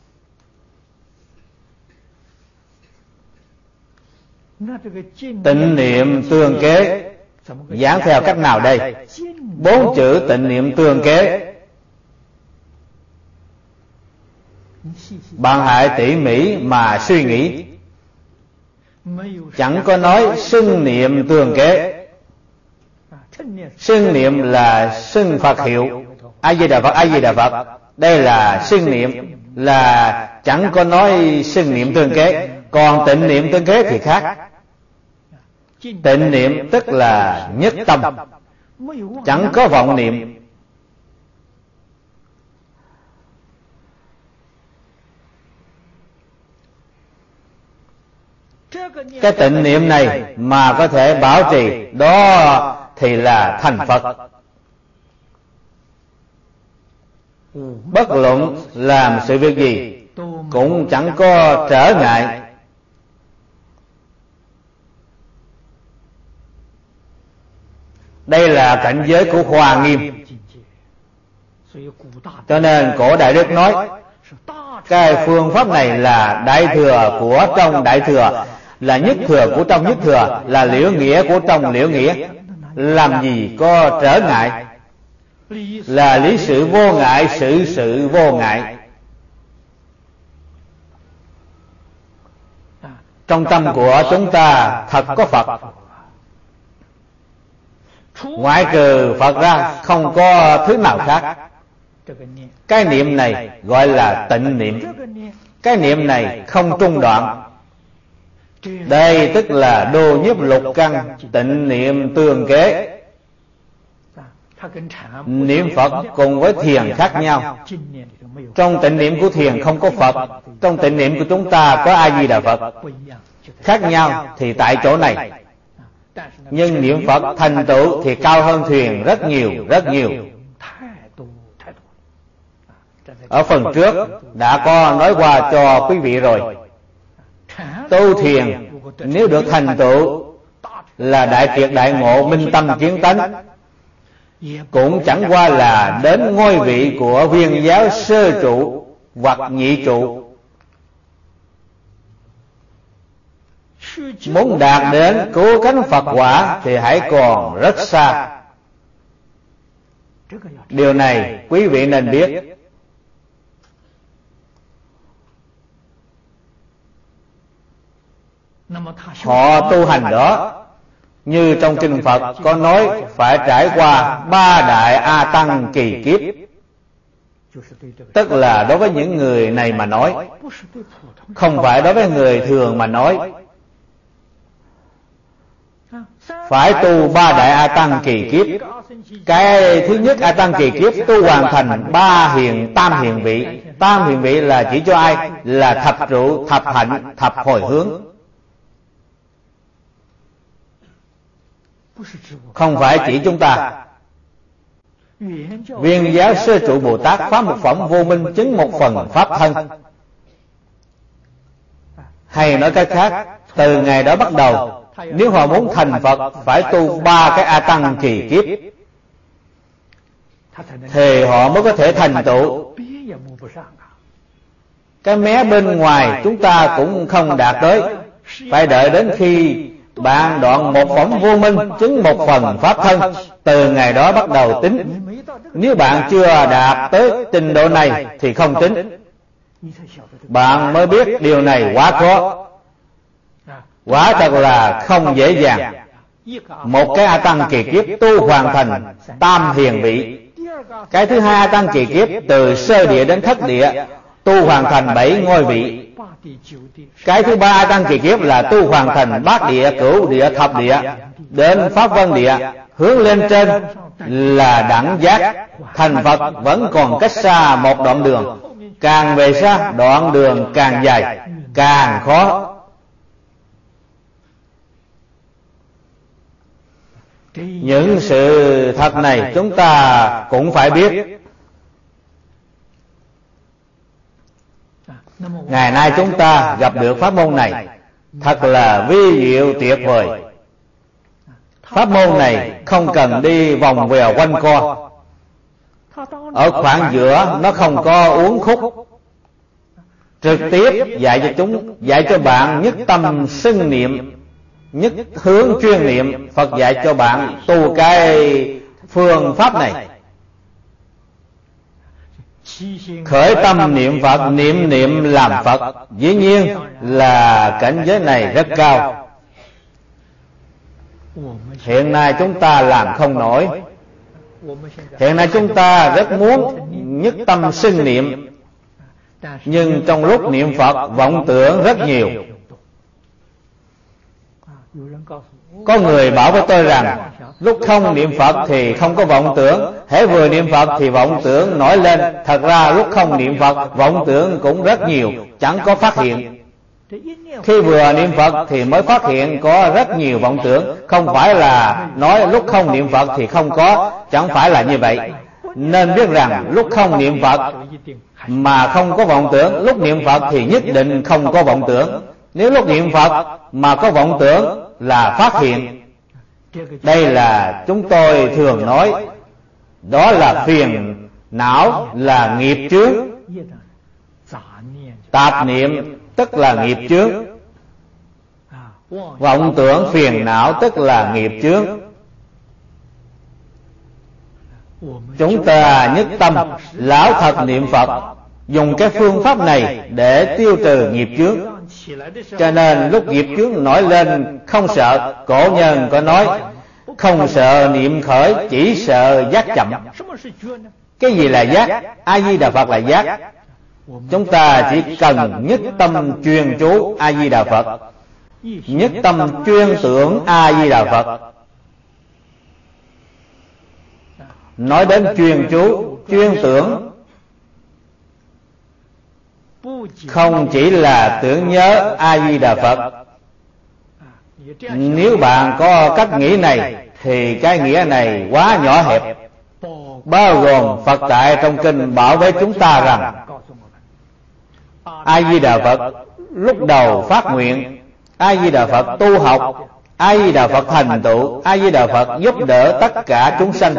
Tịnh niệm tương kế giảng theo cách nào đây? Bốn chữ tịnh niệm tương kế, bạn hãy tỉ mỉ mà suy nghĩ. Chẳng có nói xưng niệm tương kế. Xưng niệm là xưng Phật hiệu A Di Đà Phật, A Di Đà Phật. Đây là xưng niệm, là chẳng có nói xưng niệm tương kế. Còn tịnh niệm tương kế thì khác. Tịnh niệm tức là nhất tâm, chẳng có vọng niệm. Cái tịnh niệm này mà có thể bảo trì, đó thì là thành Phật. Bất luận làm sự việc gì cũng chẳng có trở ngại. Đây là cảnh giới của Hoa Nghiêm. Cho nên cổ Đại Đức nói cái phương pháp này là đại thừa của trong đại thừa, là nhất thừa của trong nhất thừa, là liễu nghĩa của trong liễu nghĩa. Làm gì có trở ngại, là lý sự vô ngại, sự sự vô ngại. Trong tâm của chúng ta thật có Phật, ngoại trừ Phật ra không có thứ nào khác. Cái niệm này gọi là tịnh niệm. Cái niệm này không trung đoạn. Đây tức là đô nhiếp lục căn tịnh niệm tương kế. Niệm Phật cùng với thiền khác nhau. Trong tịnh niệm của thiền không có Phật, trong tịnh niệm của chúng ta có A Di Đà Phật. Khác nhau thì tại chỗ này. Nhưng niệm Phật thành tựu thì cao hơn thiền rất nhiều, rất nhiều. Ở phần trước đã có nói qua cho quý vị rồi. Tu thiền nếu được thành tựu là đại triệt đại ngộ, minh tâm kiến tánh, cũng chẳng qua là đến ngôi vị của viên giáo sơ trụ hoặc nhị trụ. Muốn đạt đến cứu cánh Phật quả thì hãy còn rất xa. Điều này quý vị nên biết. Họ tu hành đó, như trong kinh Phật có nói, phải trải qua ba đại A Tăng kỳ kiếp. Tức là đối với những người này mà nói, không phải đối với người thường mà nói. Phải tu ba đại A Tăng kỳ kiếp. Cái thứ nhất A Tăng kỳ kiếp tu hoàn thành ba hiền tam hiền vị. Tam hiền vị là chỉ cho ai? Là thập trụ, thập hạnh, thập hồi hướng. Không phải chỉ chúng ta. Viên giáo sơ trụ Bồ Tát phá một phẩm vô minh, chứng một phần pháp thân. Hay nói cách khác, từ ngày đó bắt đầu, nếu họ muốn thành Phật phải tu ba cái A Tăng kỳ kiếp, thì họ mới có thể thành tựu. Cái mé bên ngoài chúng ta cũng không đạt tới. Phải đợi đến khi bạn đoạn một phẩm vô minh, chứng một phần pháp thân, từ ngày đó bắt đầu tính. Nếu bạn chưa đạt tới trình độ này thì không tính. Bạn mới biết điều này quá khó, quả thật là không dễ dàng. Một cái A Tăng kỳ kiếp tu hoàn thành tam hiền vị. Cái thứ hai A Tăng kỳ kiếp từ sơ địa đến thất địa tu hoàn thành bảy ngôi vị. Cái thứ ba A Tăng kỳ kiếp là tu hoàn thành bát địa, cửu địa, thập địa, đến pháp vân địa, hướng lên trên là đẳng giác. Thành Phật vẫn còn cách xa một đoạn đường, càng về xa đoạn đường càng dài, càng khó. Những sự thật này chúng ta cũng phải biết. Ngày nay chúng ta gặp được pháp môn này thật là vi diệu tuyệt vời. Pháp môn này không cần đi vòng vèo quanh co. Ở khoảng giữa nó không có uốn khúc, trực tiếp dạy cho chúng, dạy cho bạn nhất tâm xưng niệm, nhất hướng chuyên niệm. Phật dạy cho bạn tu cái phương pháp này. Khởi tâm niệm Phật, niệm niệm làm Phật. Dĩ nhiên là cảnh giới này rất cao. Hiện nay chúng ta làm không nổi. Hiện nay chúng ta rất muốn nhất tâm xưng niệm, nhưng trong lúc niệm Phật vọng tưởng rất nhiều. Có người bảo với tôi rằng lúc không niệm Phật thì không có vọng tưởng, hễ vừa niệm Phật thì vọng tưởng nổi lên. Thật ra lúc không niệm Phật vọng tưởng cũng rất nhiều, chẳng có phát hiện. Khi vừa niệm Phật thì mới phát hiện có rất nhiều vọng tưởng. Không phải là nói lúc không niệm Phật thì không có, chẳng phải là như vậy. Nên biết rằng lúc không niệm Phật mà không có vọng tưởng, lúc niệm Phật thì nhất định không có vọng tưởng. Nếu lúc niệm Phật mà có vọng tưởng là phát hiện. Đây là chúng tôi thường nói, đó là phiền não, là nghiệp chướng. Tạp niệm tức là nghiệp chướng, vọng tưởng phiền não tức là nghiệp chướng. Chúng ta nhất tâm lão thật niệm Phật, dùng cái phương pháp này để tiêu trừ nghiệp chướng. Cho nên lúc nghiệp chướng nổi lên không sợ. Cổ nhân có nói không sợ niệm khởi, chỉ sợ giác chậm. Cái gì là giác? A Di Đà Phật là giác. Chúng ta chỉ cần nhất tâm chuyên chú A Di Đà Phật, nhất tâm chuyên tưởng A Di Đà Phật. Nói đến chuyên chú, chuyên tưởng, không chỉ là tưởng nhớ A Di Đà Phật. Nếu bạn có cách nghĩ này thì cái nghĩa này quá nhỏ hẹp. Bao gồm Phật tại trong kinh bảo với chúng ta rằng A Di Đà Phật lúc đầu phát nguyện, A Di Đà Phật tu học, A Di Đà Phật thành tựu, A Di Đà Phật giúp đỡ tất cả chúng sanh.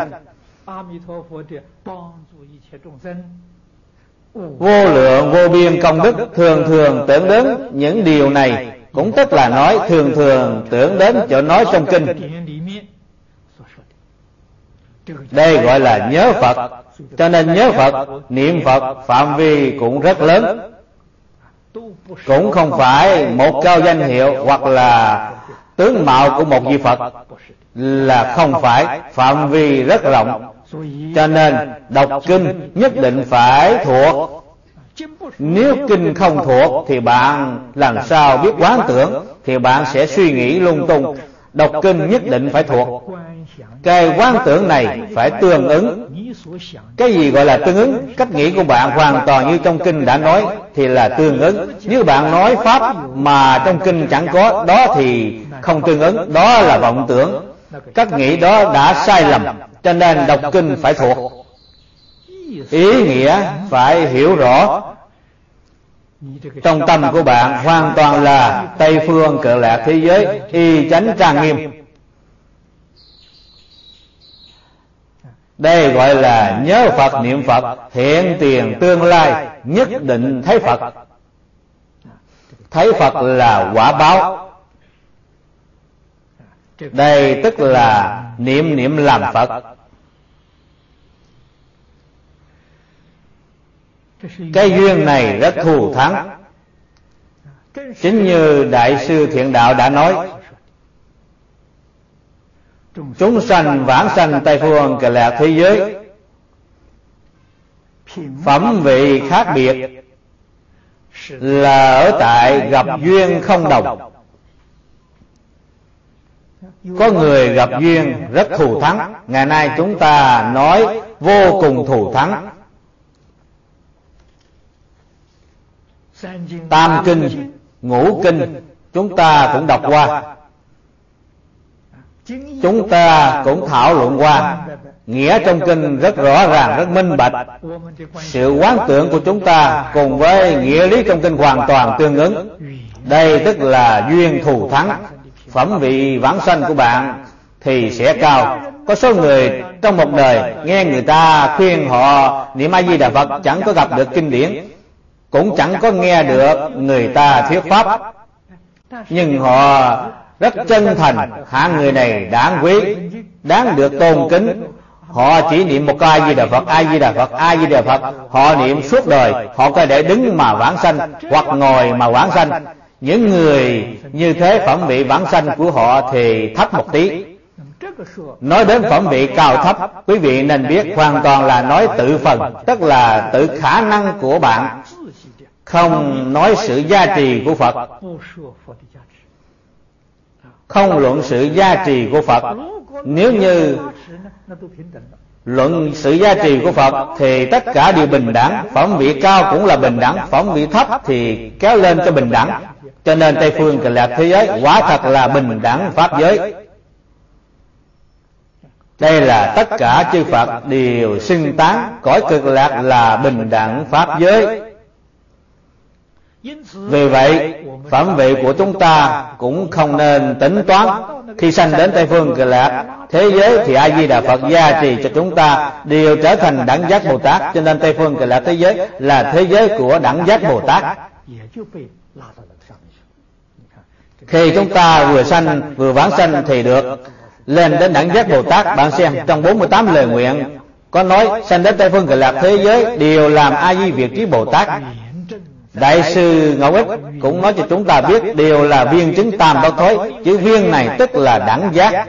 Vô lượng vô biên công đức thường thường tưởng đến những điều này, cũng tức là nói thường thường tưởng đến chỗ nói trong kinh. Đây gọi là nhớ Phật. Cho nên nhớ Phật, niệm Phật phạm vi cũng rất lớn. Cũng không phải một câu danh hiệu hoặc là tướng mạo của một vị Phật, là không phải, phạm vi rất rộng. Cho nên đọc kinh nhất định phải thuộc. Nếu kinh không thuộc thì bạn làm sao biết quán tưởng, thì bạn sẽ suy nghĩ lung tung. Đọc kinh nhất định phải thuộc. Cái quán tưởng này phải tương ứng. Cái gì gọi là tương ứng? Cách nghĩ của bạn hoàn toàn như trong kinh đã nói thì là tương ứng. Nếu bạn nói pháp mà trong kinh chẳng có, đó thì không tương ứng, đó là vọng tưởng. Cách nghĩ đó đã sai lầm. Cho nên đọc kinh phải thuộc, ý nghĩa phải hiểu rõ. Trong tâm của bạn hoàn toàn là Tây phương Cực Lạc thế giới, y chánh trang nghiêm. Đây gọi là nhớ Phật niệm Phật, hiện tiền tương lai nhất định thấy Phật. Thấy Phật là quả báo. Đây tức là niệm niệm làm Phật. Cái duyên này rất thù thắng. Chính như Đại sư Thiện Đạo đã nói, chúng sanh vãng sanh Tây phương Cực Lạc thế giới, phẩm vị khác biệt là ở tại gặp duyên không đồng. Có người gặp duyên rất thù thắng. Ngày nay chúng ta nói vô cùng thù thắng. Tam kinh, ngũ kinh chúng ta cũng đọc qua, chúng ta cũng thảo luận qua. Nghĩa trong kinh rất rõ ràng, rất minh bạch. Sự quán tưởng của chúng ta cùng với nghĩa lý trong kinh hoàn toàn tương ứng. Đây tức là duyên thù thắng. Phẩm vị vãng sanh của bạn thì sẽ cao. Có số người trong một đời nghe người ta khuyên họ niệm A Di Đà Phật, chẳng có gặp được kinh điển, cũng chẳng có nghe được người ta thuyết pháp, nhưng họ rất chân thành, hạng người này đáng quý, đáng được tôn kính. Họ chỉ niệm một câu A Di Đà Phật, A Di Đà Phật, A Di Đà Phật, họ niệm suốt đời, họ có thể đứng mà vãng sanh hoặc ngồi mà vãng sanh. Những người như thế phẩm vị vãng sanh của họ thì thấp một tí. Nói đến phẩm vị cao thấp, quý vị nên biết hoàn toàn là nói tự phần, tức là tự khả năng của bạn, không nói sự gia trì của Phật, không luận sự gia trì của Phật. Nếu như luận sự gia trì của Phật thì tất cả đều bình đẳng, phẩm vị cao cũng là bình đẳng, phẩm vị thấp thì kéo lên cho bình đẳng. Cho nên Tây phương Cực Lạc thế giới quả thật là bình đẳng pháp giới. Đây là tất cả chư Phật đều xưng tán cõi Cực Lạc là bình đẳng pháp giới. Vì vậy phẩm vị của chúng ta cũng không nên tính toán. Khi sanh đến Tây phương Cực Lạc thế giới thì A Di Đà Phật gia trì cho chúng ta đều trở thành đẳng giác Bồ Tát. Cho nên Tây phương Cực Lạc thế giới là thế giới của đẳng giác Bồ Tát. Khi chúng ta vừa sanh vừa vãng sanh thì được lên đến đẳng giác Bồ Tát. Bạn xem trong bốn mươi tám lời nguyện có nói sanh đến Tây phương Cực Lạc thế giới đều làm A Di Việt Trí Bồ Tát. Đại sư Ngẫu Ích cũng nói cho chúng ta biết đều là viên chứng tam bất thối. Chữ viên này tức là đẳng giác.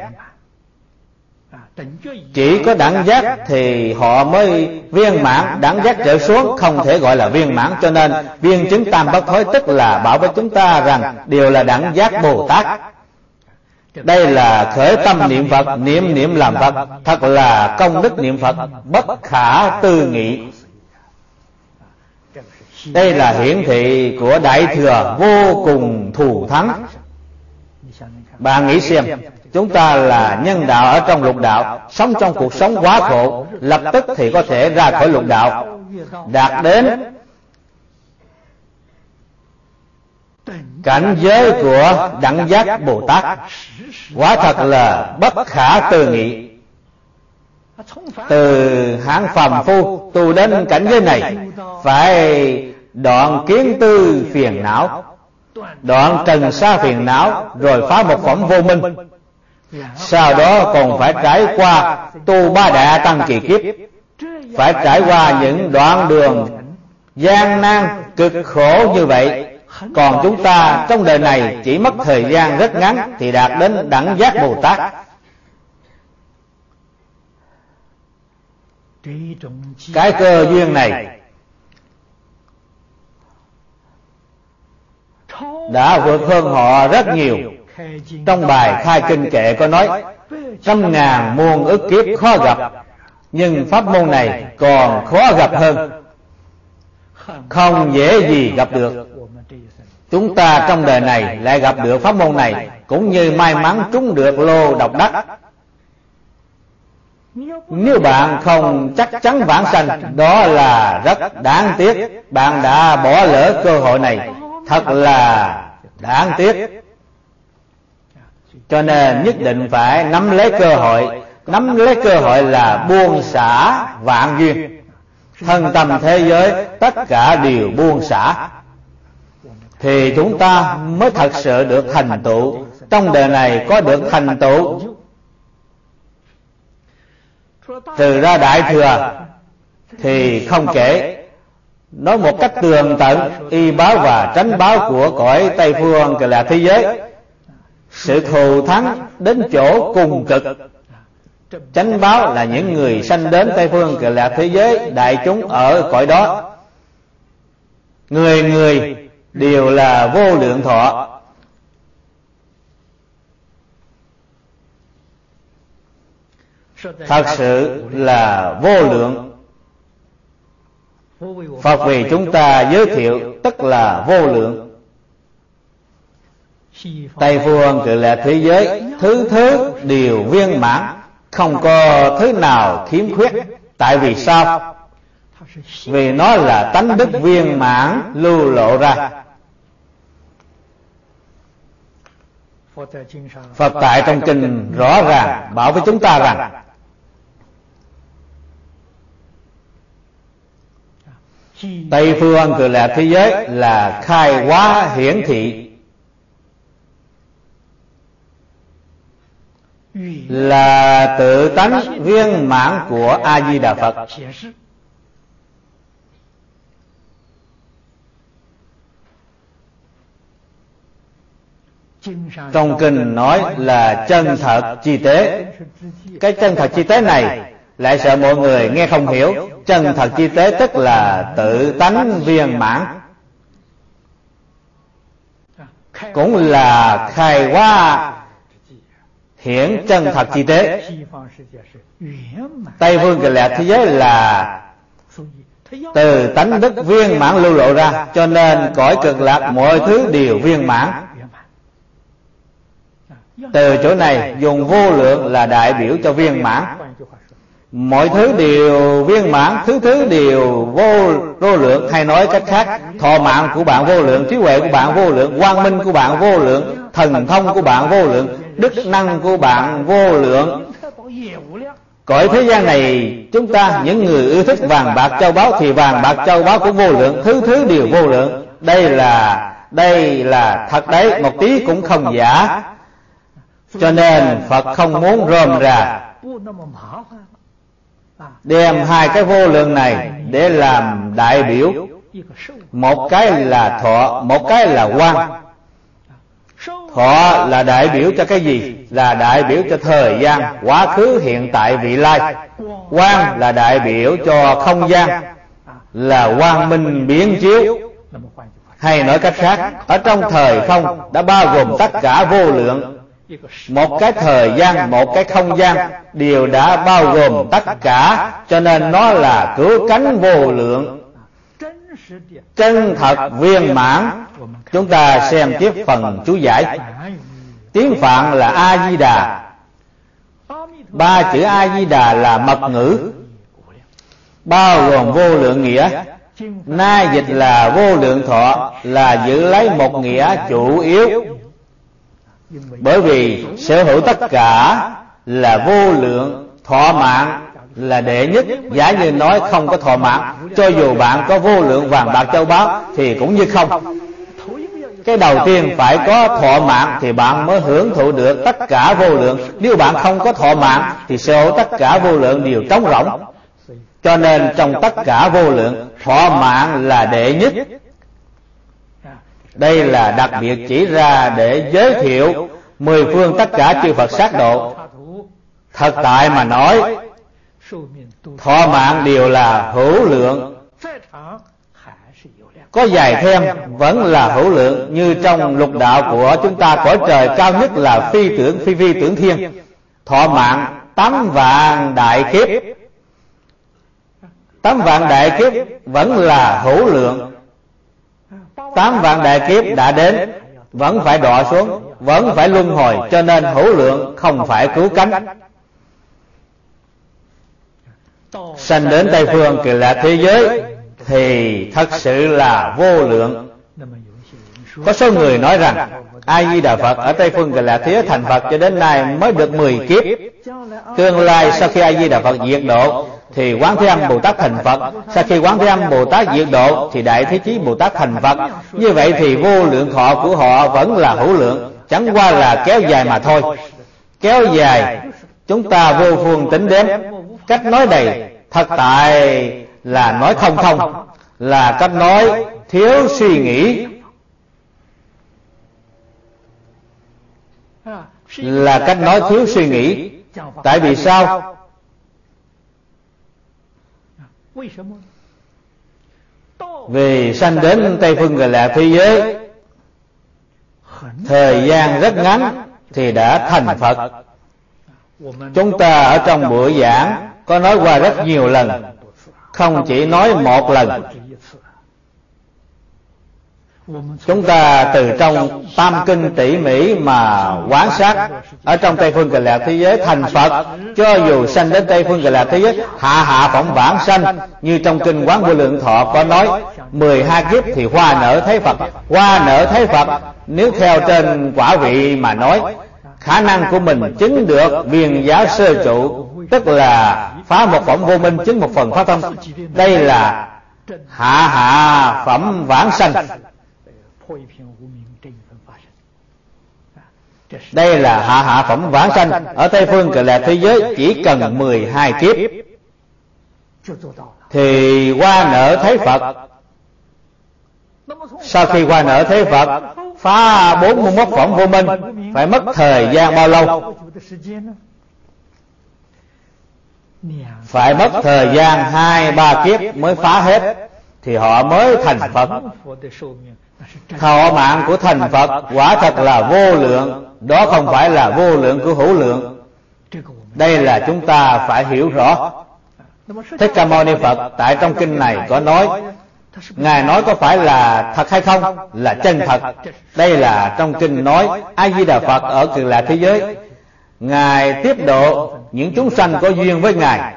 Chỉ có đẳng giác thì họ mới viên mãn, đẳng giác trở xuống không thể gọi là viên mãn. Cho nên viên chứng tam bất thối tức là bảo với chúng ta rằng đều là đẳng giác Bồ Tát. Đây là khởi tâm niệm Phật, niệm niệm làm Phật, thật là công đức niệm Phật bất khả tư nghị. Đây là hiển thị của Đại Thừa vô cùng thù thắng. Bạn nghĩ xem, chúng ta là nhân đạo ở trong lục đạo, sống trong cuộc sống quá khổ, lập tức thì có thể ra khỏi lục đạo, đạt đến cảnh giới của đẳng giác Bồ Tát, quả thật là bất khả tư nghị. Từ hạng phàm phu tu đến cảnh giới này phải đoạn kiến tư phiền não, đoạn trần sa phiền não, rồi phá một phẩm vô minh. Sau đó còn phải trải qua tu ba đại tăng kỳ kiếp, phải trải qua những đoạn đường gian nan cực khổ như vậy. Còn chúng ta trong đời này chỉ mất thời gian rất ngắn thì đạt đến đẳng giác Bồ Tát. Cái cơ duyên này đã vượt hơn họ rất nhiều. Trong bài khai kinh kệ có nói trăm ngàn muôn ức kiếp khó gặp, nhưng pháp môn này còn khó gặp hơn, không dễ gì gặp được. Chúng ta trong đời này lại gặp được pháp môn này, cũng như may mắn trúng được lô độc đắc. Nếu bạn không chắc chắn vãng sanh, đó là rất đáng tiếc. Bạn đã bỏ lỡ cơ hội này, thật là đáng tiếc. Cho nên nhất định phải nắm lấy cơ hội. Nắm lấy cơ hội là buông xả vạn duyên. Thân tâm thế giới tất cả đều buông xả, thì chúng ta mới thật sự được thành tựu. Trong đời này có được thành tựu, trừ ra Đại Thừa thì không kể. Nói một cách tường tận y báo và tránh báo của cõi Tây phương Cực Lạc thế giới, sự thù thắng đến chỗ cùng cực. Chánh báo là những người sanh đến Tây phương Cực Lạc thế giới, đại chúng ở cõi đó, người người đều là vô lượng thọ. Thật sự là vô lượng. Phật vì chúng ta giới thiệu tức là vô lượng. Tây phương Cực Lạc thế giới thứ thứ đều viên mãn, không có thứ nào khiếm khuyết. Tại vì sao? Vì nó là tánh đức viên mãn lưu lộ ra. Phật tại trong kinh rõ ràng bảo với chúng ta rằng Tây phương Cực Lạc thế giới là khai hóa hiển thị, là tự tánh viên mãn của A Di Đà Phật. Trong kinh nói là chân thật chi tế. Cái chân thật chi tế này lại sợ mọi người nghe không hiểu. Chân thật chi tế tức là tự tánh viên mãn, cũng là khai hóa hiển chân thật chi tế. Tây phương Cực Lạc thế giới là từ tánh đức viên mãn lưu lộ ra, cho nên cõi Cực Lạc mọi thứ đều viên mãn. Từ chỗ này dùng vô lượng là đại biểu cho viên mãn. Mọi thứ đều viên mãn, thứ thứ đều vô, vô lượng. Hay nói cách khác, thọ mạng của bạn vô lượng, trí huệ của bạn vô lượng, quang minh của bạn vô lượng, thần thông của bạn vô lượng, đức năng của bạn vô lượng. Cõi thế gian này chúng ta, những người ưa thích vàng bạc châu báu thì vàng bạc châu báu cũng vô lượng, thứ thứ đều vô lượng. Đây là đây là thật đấy, một tí cũng không giả. Cho nên Phật không muốn rôm ra, đem hai cái vô lượng này để làm đại biểu. Một cái là thọ, một cái là quang. Thọ là đại biểu cho cái gì? Là đại biểu cho thời gian, quá khứ, hiện tại, vị lai. Quang là đại biểu cho không gian, là quang minh biến chiếu. Hay nói cách khác, ở trong thời không đã bao gồm tất cả vô lượng. Một cái thời gian, một cái không gian đều đã bao gồm tất cả, cho nên nó là cứu cánh vô lượng, chân thật viên mãn. Chúng ta xem tiếp phần chú giải. Tiếng Phạn là A Di Đà. Ba chữ A Di Đà là mật ngữ, bao gồm vô lượng nghĩa. Nay dịch là vô lượng thọ, là giữ lấy một nghĩa chủ yếu. Bởi vì sở hữu tất cả là vô lượng, thọ mạng là đệ nhất. Giả như nói không có thọ mạng, cho dù bạn có vô lượng vàng bạc châu báu thì cũng như không. Cái đầu tiên phải có thọ mạng thì bạn mới hưởng thụ được tất cả vô lượng. Nếu bạn không có thọ mạng thì sở hữu tất cả vô lượng đều trống rỗng. Cho nên trong tất cả vô lượng, thọ mạng là đệ nhất. Đây là đặc biệt chỉ ra để giới thiệu mười phương tất cả chư Phật sát độ. Thật tại mà nói, thọ mạng đều là hữu lượng, có dài thêm vẫn là hữu lượng. Như trong lục đạo của chúng ta, cõi trời cao nhất là phi tưởng phi phi tưởng thiên, thọ mạng tám vạn đại kiếp. Tám vạn đại kiếp vẫn là hữu lượng. Tám vạn đại kiếp đã đến, vẫn phải đọa xuống, vẫn phải luân hồi, cho nên hữu lượng không phải cứu cánh. Sanh đến Tây phương Cực Lạc thế giới thì thật sự là vô lượng. Có số người nói rằng A Di Đà Phật ở Tây phương Cực Lạc thế giới thành Phật cho đến nay mới được mười kiếp. Tương lai sau khi A Di Đà Phật diệt độ thì Quán Thế Âm Bồ Tát thành Phật. Sau khi Quán Thế Âm Bồ Tát diệt độ thì Đại Thế Chí Bồ Tát thành Phật. Như vậy thì vô lượng thọ của họ vẫn là hữu lượng, chẳng qua là kéo dài mà thôi. Kéo dài chúng ta vô phương tính đếm. Cách nói đầy thật tại là nói không thông, là cách nói thiếu suy nghĩ, là cách nói thiếu suy nghĩ. Tại vì sao? Vì sanh đến Tây phương Cực Lạc thế giới thời gian rất ngắn thì đã thành Phật. Chúng ta ở trong buổi giảng có nói qua rất nhiều lần, không chỉ nói một lần. Chúng ta từ trong tam kinh tỉ mỉ mà quán sát ở trong Tây Phương Cực Lạc thế giới thành Phật, cho dù sanh đến Tây Phương Cực Lạc thế giới hạ hạ phẩm vãng sanh, như trong kinh Quán Vô Lượng Thọ có nói mười hai kiếp thì hoa nở thấy Phật. Hoa nở thấy Phật nếu theo trên quả vị mà nói, khả năng của mình chứng được viên giáo sơ trụ, tức là phá một phẩm vô minh, chứng một phần pháp thông. Đây là hạ hạ phẩm vãng sanh. Đây là hạ hạ phẩm vãng sanh. Ở Tây Phương Cực Lạc thế giới chỉ cần mười hai kiếp thì hoa nở thấy Phật. Sau khi hoa nở thấy Phật, phá bốn mươi mốt phẩm vô minh phải mất thời gian bao lâu? Phải mất thời gian hai ba kiếp mới phá hết, thì họ mới thành Phật. Thọ mạng của thành Phật quả thật là vô lượng, đó không phải là vô lượng của hữu lượng. Đây là chúng ta phải hiểu rõ. Thích Ca Mâu Ni Phật tại trong kinh này có nói, Ngài nói có phải là thật hay không? Là chân thật. Đây là trong kinh nói A Di Đà Phật ở Cực Lạc thế giới, Ngài tiếp độ những chúng sanh có duyên với Ngài.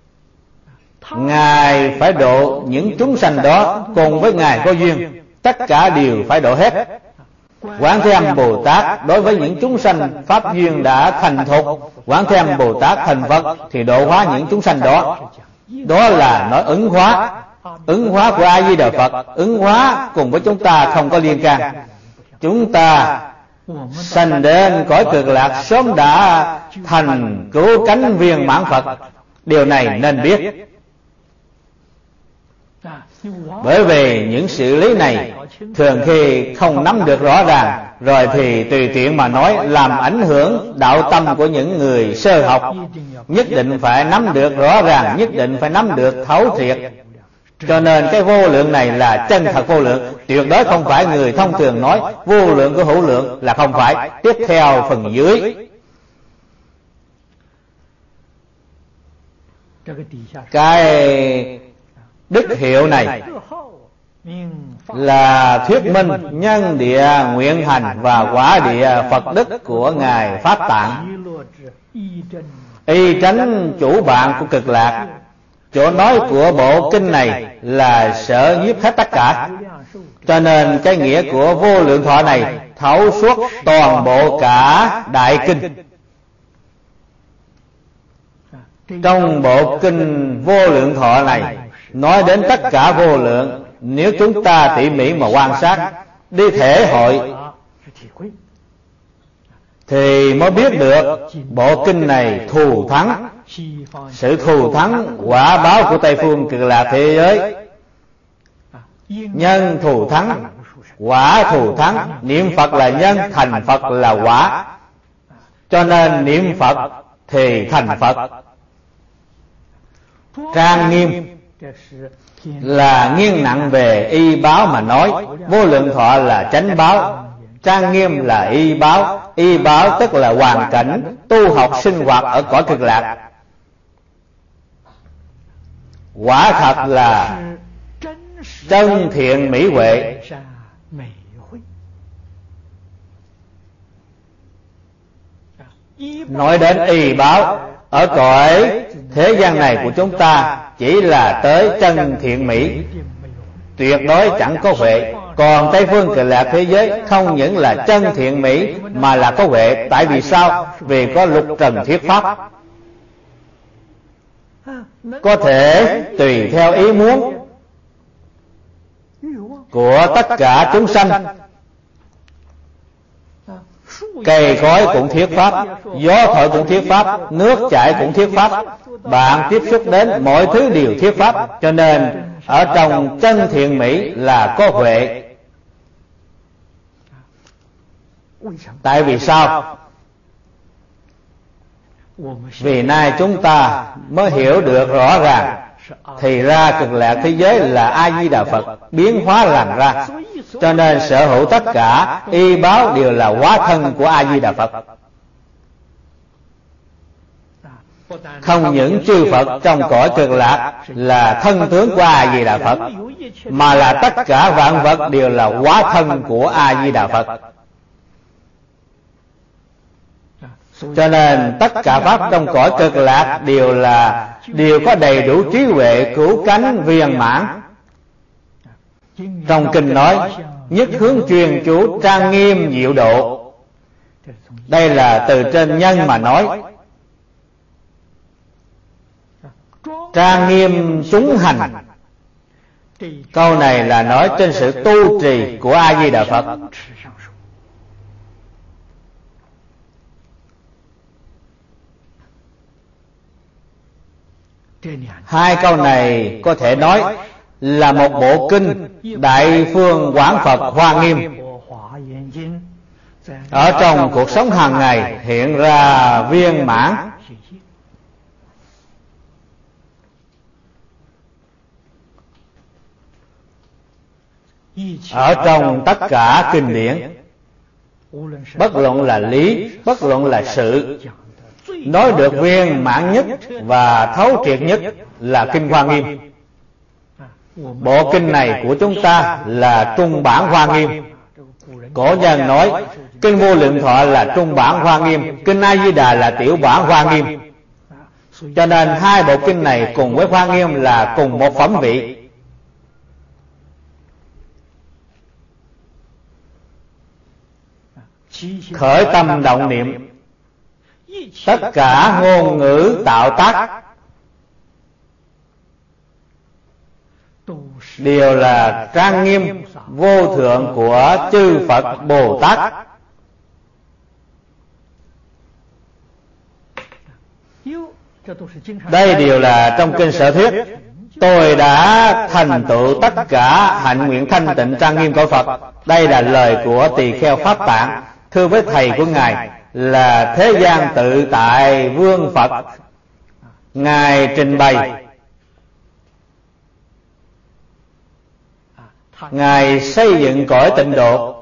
Ngài phải độ những chúng sanh đó cùng với Ngài có duyên, tất cả đều phải độ hết. Quán Thế Âm Bồ Tát đối với những chúng sanh pháp duyên đã thành thục, Quán Thế Âm Bồ Tát thành Phật thì độ hóa những chúng sanh đó. Đó là nói ứng hóa. Ứng hóa của A Di Đà Phật, ứng hóa cùng với chúng ta không có liên can. Chúng ta sanh đến cõi Cực Lạc sớm đã thành cứu cánh viên mãn Phật. Điều này nên biết. Bởi vì những sự lý này thường khi không nắm được rõ ràng, rồi thì tùy tiện mà nói, làm ảnh hưởng đạo tâm của những người sơ học. Nhất định phải nắm được rõ ràng, nhất định phải nắm được thấu triệt. Cho nên cái vô lượng này là chân thật vô lượng, tuyệt đối không phải người thông thường nói vô lượng của hữu lượng, là không phải. Tiếp theo phần dưới, cái đức hiệu này là thuyết minh nhân địa nguyện hành và quả địa Phật đức của Ngài Pháp Tạng, y tránh chủ bạn của Cực Lạc. Chỗ nói của bộ kinh này là sở nhiếp hết tất cả. Cho nên cái nghĩa của vô lượng thọ này thấu suốt toàn bộ cả đại kinh. Trong bộ kinh vô lượng thọ này nói đến tất cả vô lượng. Nếu chúng ta tỉ mỉ mà quan sát, đi thể hội, thì mới biết được bộ kinh này thù thắng. Sự thù thắng quả báo của Tây Phương Cực Lạc thế giới, nhân thù thắng, quả thù thắng. Niệm Phật là nhân, thành Phật là quả. Cho nên niệm Phật thì thành Phật. Trang nghiêm là nghiêng nặng về y báo mà nói, vô lượng thọ là chánh báo, trang nghiêm là y báo. Y báo tức là hoàn cảnh tu học sinh hoạt ở cõi Cực Lạc. Quả thật là chân thiện mỹ huệ. Nói đến y báo, ở cõi thế gian này của chúng ta chỉ là tới chân thiện mỹ, tuyệt đối chẳng có huệ. Còn Tây Phương Cực Lạc thế giới không những là chân thiện mỹ mà là có huệ. Tại vì sao? Vì có lục trần thuyết pháp, có thể tùy theo ý muốn của tất cả chúng sanh. Cây cối cũng thuyết pháp, gió thổi cũng thuyết pháp, nước chảy cũng thuyết pháp, bạn tiếp xúc đến mọi thứ đều thuyết pháp. Cho nên ở trong chân thiện mỹ là có huệ. Tại vì sao? Vì nay chúng ta mới hiểu được rõ ràng, thì ra Cực Lạc thế giới là A Di Đà Phật biến hóa làm ra. Cho nên sở hữu tất cả y báo đều là hóa thân của A Di Đà Phật. Không những chư Phật trong cõi Cực Lạc là thân tướng của A Di Đà Phật, mà là tất cả vạn vật đều là hóa thân của A Di Đà Phật. Cho nên tất cả pháp trong cõi Cực Lạc đều là đều có đầy đủ trí huệ cứu cánh viên mãn. Trong kinh nói nhất hướng chuyên chú trang nghiêm diệu độ. Đây là từ trên nhân mà nói. Trang nghiêm chúng hành, câu này là nói trên sự tu trì của A Di Đà Phật. Hai câu này có thể nói là một bộ kinh Đại Phương Quảng Phật Hoa Nghiêm, ở trong cuộc sống hàng ngày hiện ra viên mãn. Ở trong tất cả kinh điển, bất luận là lý, bất luận là sự, nói được viên mãn nhất và thấu triệt nhất là kinh Hoa Nghiêm. Bộ kinh này của chúng ta là trung bản Hoa Nghiêm. Cổ nhân nói kinh Vô Lượng Thọ là trung bản Hoa Nghiêm, kinh A Di Đà là tiểu bản Hoa Nghiêm. Cho nên hai bộ kinh này cùng với Hoa Nghiêm là cùng một phẩm vị. Khởi tâm động niệm, tất cả ngôn ngữ tạo tác đều là trang nghiêm vô thượng của chư Phật Bồ Tát. Đây đều là trong kinh Sở Thuyết. Tôi đã thành tựu tất cả hạnh nguyện thanh tịnh trang nghiêm của Phật. Đây là lời của Tỳ Kheo Pháp Tạng thưa với thầy của Ngài là Thế Gian Tự Tại Vương Phật. Ngài trình bày, Ngài xây dựng cõi tịnh độ,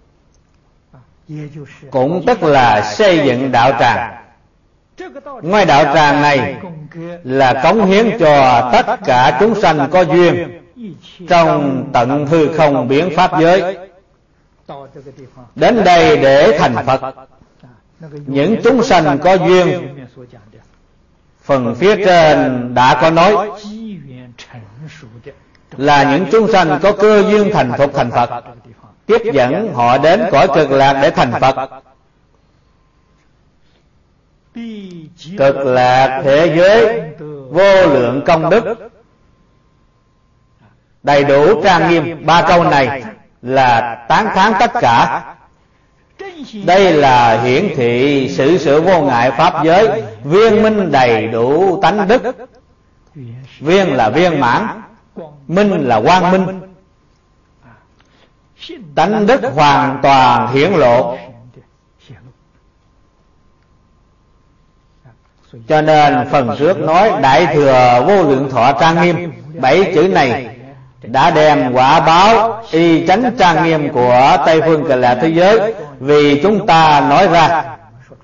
cũng tức là xây dựng đạo tràng. Ngôi đạo tràng này là cống hiến cho tất cả chúng sanh có duyên trong tận hư không biến pháp giới đến đây để thành Phật. Những chúng sanh có duyên, phần phía trên đã có nói, là những chúng sanh có cơ duyên thành thục thành Phật, tiếp dẫn họ đến cõi Cực Lạc để thành Phật. Cực Lạc thế giới vô lượng công đức, đầy đủ trang nghiêm. Ba câu này là tán thán tất cả. Đây là hiển thị sự sự vô ngại pháp giới, viên minh đầy đủ tánh đức. Viên là viên mãn, minh là quang minh. Tánh đức hoàn toàn hiển lộ. Cho nên phần trước nói Đại Thừa Vô Lượng Thọ trang nghiêm, bảy chữ này đã đem quả báo y chánh trang nghiêm của Tây Phương Cực Lạc thế giới vì chúng ta nói ra.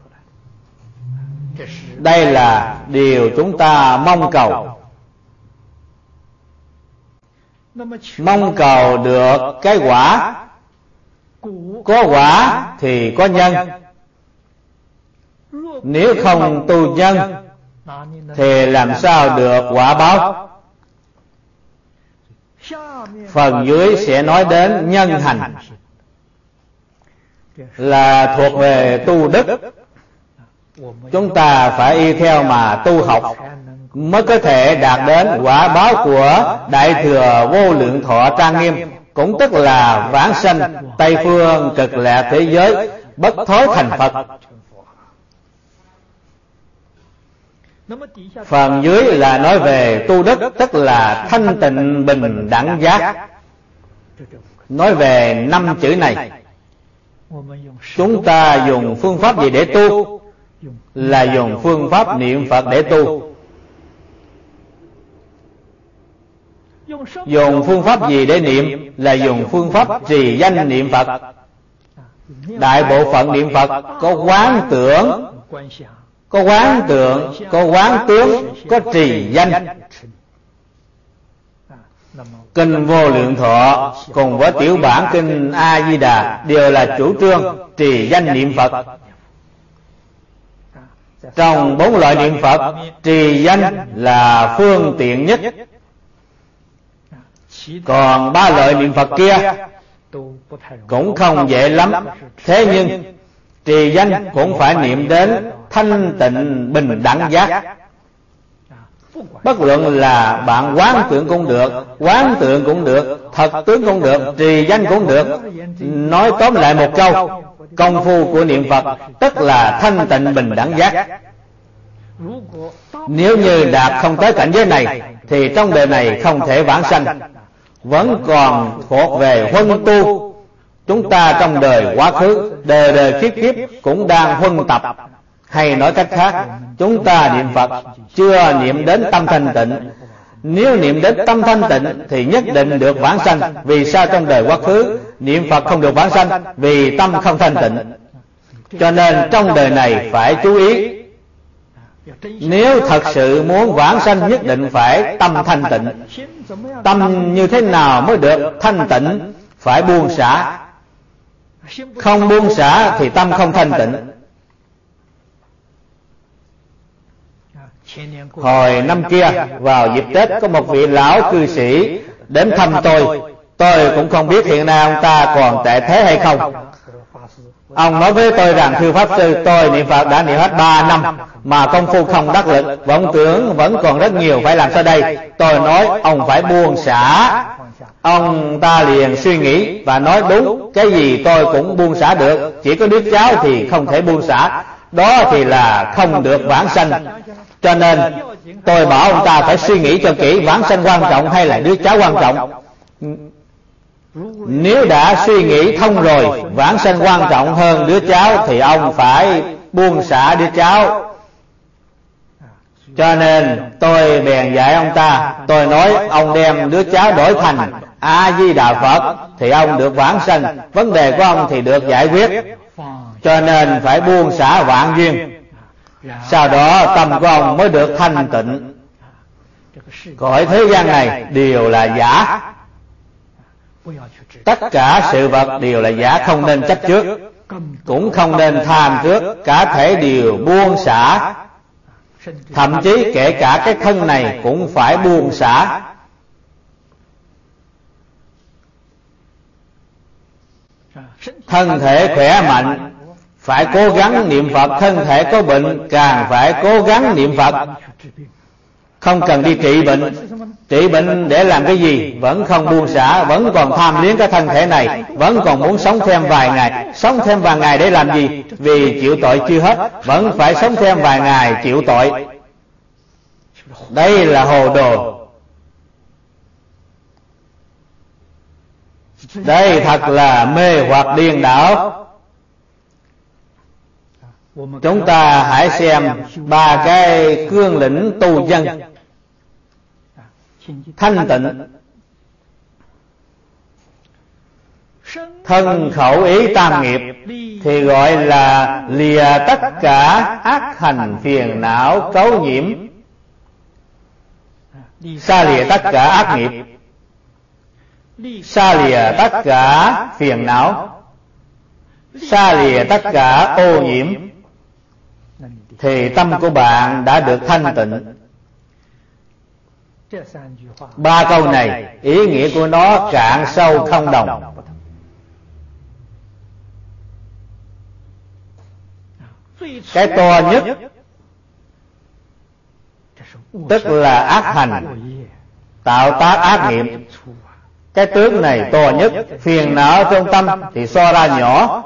Đây là điều chúng ta mong cầu. Mong cầu được cái quả. Có quả thì có nhân. Nếu không tu nhân thì làm sao được quả báo? Phần dưới sẽ nói đến nhân hành, là thuộc về tu đức. Chúng ta phải y theo mà tu học mới có thể đạt đến quả báo của Đại Thừa Vô Lượng Thọ trang nghiêm, cũng tức là vãng sanh Tây Phương Cực Lạc thế giới, bất thối thành Phật. Phần dưới là nói về tu đức, tức là thanh tịnh bình đẳng giác. Nói về năm chữ này, chúng ta dùng phương pháp gì để tu? Là dùng phương pháp niệm Phật để tu. Dùng phương pháp gì để niệm? Là dùng phương pháp trì danh niệm Phật. Đại bộ phận niệm Phật có quán tưởng, có quán tượng, có quán tướng, có trì danh. Kinh Vô Lượng Thọ cùng với tiểu bản kinh A Di Đà đều là chủ trương trì danh niệm Phật. Trong bốn loại niệm Phật, trì danh là phương tiện nhất. Còn ba loại niệm Phật kia cũng không dễ lắm. Thế nhưng trì danh cũng phải niệm đến thanh tịnh bình đẳng giác. Bất luận là bạn quán tưởng cũng được, quán tượng cũng được, thật tướng cũng được, trì danh cũng được. Nói tóm lại một câu, công phu của niệm Phật tức là thanh tịnh bình đẳng giác. Nếu như đạt không tới cảnh giới này thì trong đời này không thể vãng sanh, vẫn còn thuộc về huân tu. Chúng ta trong đời quá khứ, đời đời kiếp kiếp cũng đang huân tập. Hay nói cách khác, chúng ta niệm Phật chưa niệm đến tâm thanh tịnh. Nếu niệm đến tâm thanh tịnh thì nhất định được vãng sanh. Vì sao trong đời quá khứ niệm Phật không được vãng sanh? Vì tâm không thanh tịnh. Cho nên trong đời này phải chú ý, nếu thật sự muốn vãng sanh nhất định phải tâm thanh tịnh. Tâm như thế nào mới được thanh tịnh? Phải buông xả. Không buông xả thì tâm không thanh tịnh. Hồi năm kia vào dịp Tết có một vị lão cư sĩ đến thăm tôi. Tôi cũng không biết hiện nay ông ta còn tệ thế hay không. Ông nói với tôi rằng thưa Pháp Sư, tôi niệm Phật đã niệm hết ba năm mà công phu không đắc lực, vọng tưởng vẫn còn rất nhiều, phải làm sao đây? Tôi nói ông phải buông xả. Ông ta liền suy nghĩ và nói đúng, cái gì tôi cũng buông xả được, chỉ có đứa cháu thì không thể buông xả. Đó thì là không được vãng sanh. Cho nên tôi bảo ông ta phải suy nghĩ cho kỹ, vãng sanh quan trọng hay là đứa cháu quan trọng. Nếu đã suy nghĩ thông rồi, vãng sanh quan trọng hơn đứa cháu thì ông phải buông xả đứa cháu. Cho nên tôi bèn dạy ông ta, tôi nói ông đem đứa cháu đổi thành A Di Đà Phật thì ông được vãng sanh, vấn đề của ông thì được giải quyết. Cho nên phải buông xả vạn duyên, sau đó tâm của ông mới được thanh tịnh. Cõi thế gian này đều là giả, tất cả sự vật đều là giả, không nên chấp trước, cũng không nên tham trước, cả thể đều buông xả. Thậm chí kể cả cái thân này cũng phải buông xả. Thân thể khỏe mạnh phải cố gắng niệm Phật, thân thể có bệnh càng phải cố gắng niệm Phật. Không cần đi trị bệnh. Trị bệnh để làm cái gì? Vẫn không buông xả, vẫn còn tham liếng cái thân thể này, vẫn còn muốn sống thêm vài ngày. Sống thêm vài ngày để làm gì? Vì chịu tội chưa hết, vẫn phải sống thêm vài ngày chịu tội. Đây là hồ đồ. Đây thật là mê hoặc điên đảo. Chúng ta hãy xem ba cái cương lĩnh tu dân. Thanh tịnh, thân khẩu ý tam nghiệp thì gọi là lìa tất cả ác hành phiền não cấu nhiễm. Xa lìa tất cả ác nghiệp, xa lìa tất cả phiền não, xa lìa tất cả ô nhiễm, thì tâm của bạn đã được thanh tịnh. Ba câu này ý nghĩa của nó cạn sâu không đồng. Cái to nhất tức là ác hành, tạo tác ác nghiệp. Cái tướng này to nhất. Phiền não trong tâm thì so ra nhỏ,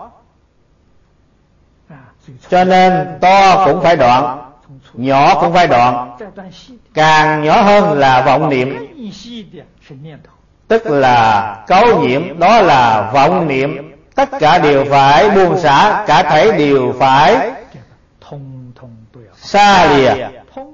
cho nên to cũng phải đoạn, nhỏ cũng phải đoạn. Càng nhỏ hơn là vọng niệm, tức là cấu nhiễm, đó là vọng niệm. Tất cả đều phải buông xả, cả thể đều phải xa lìa.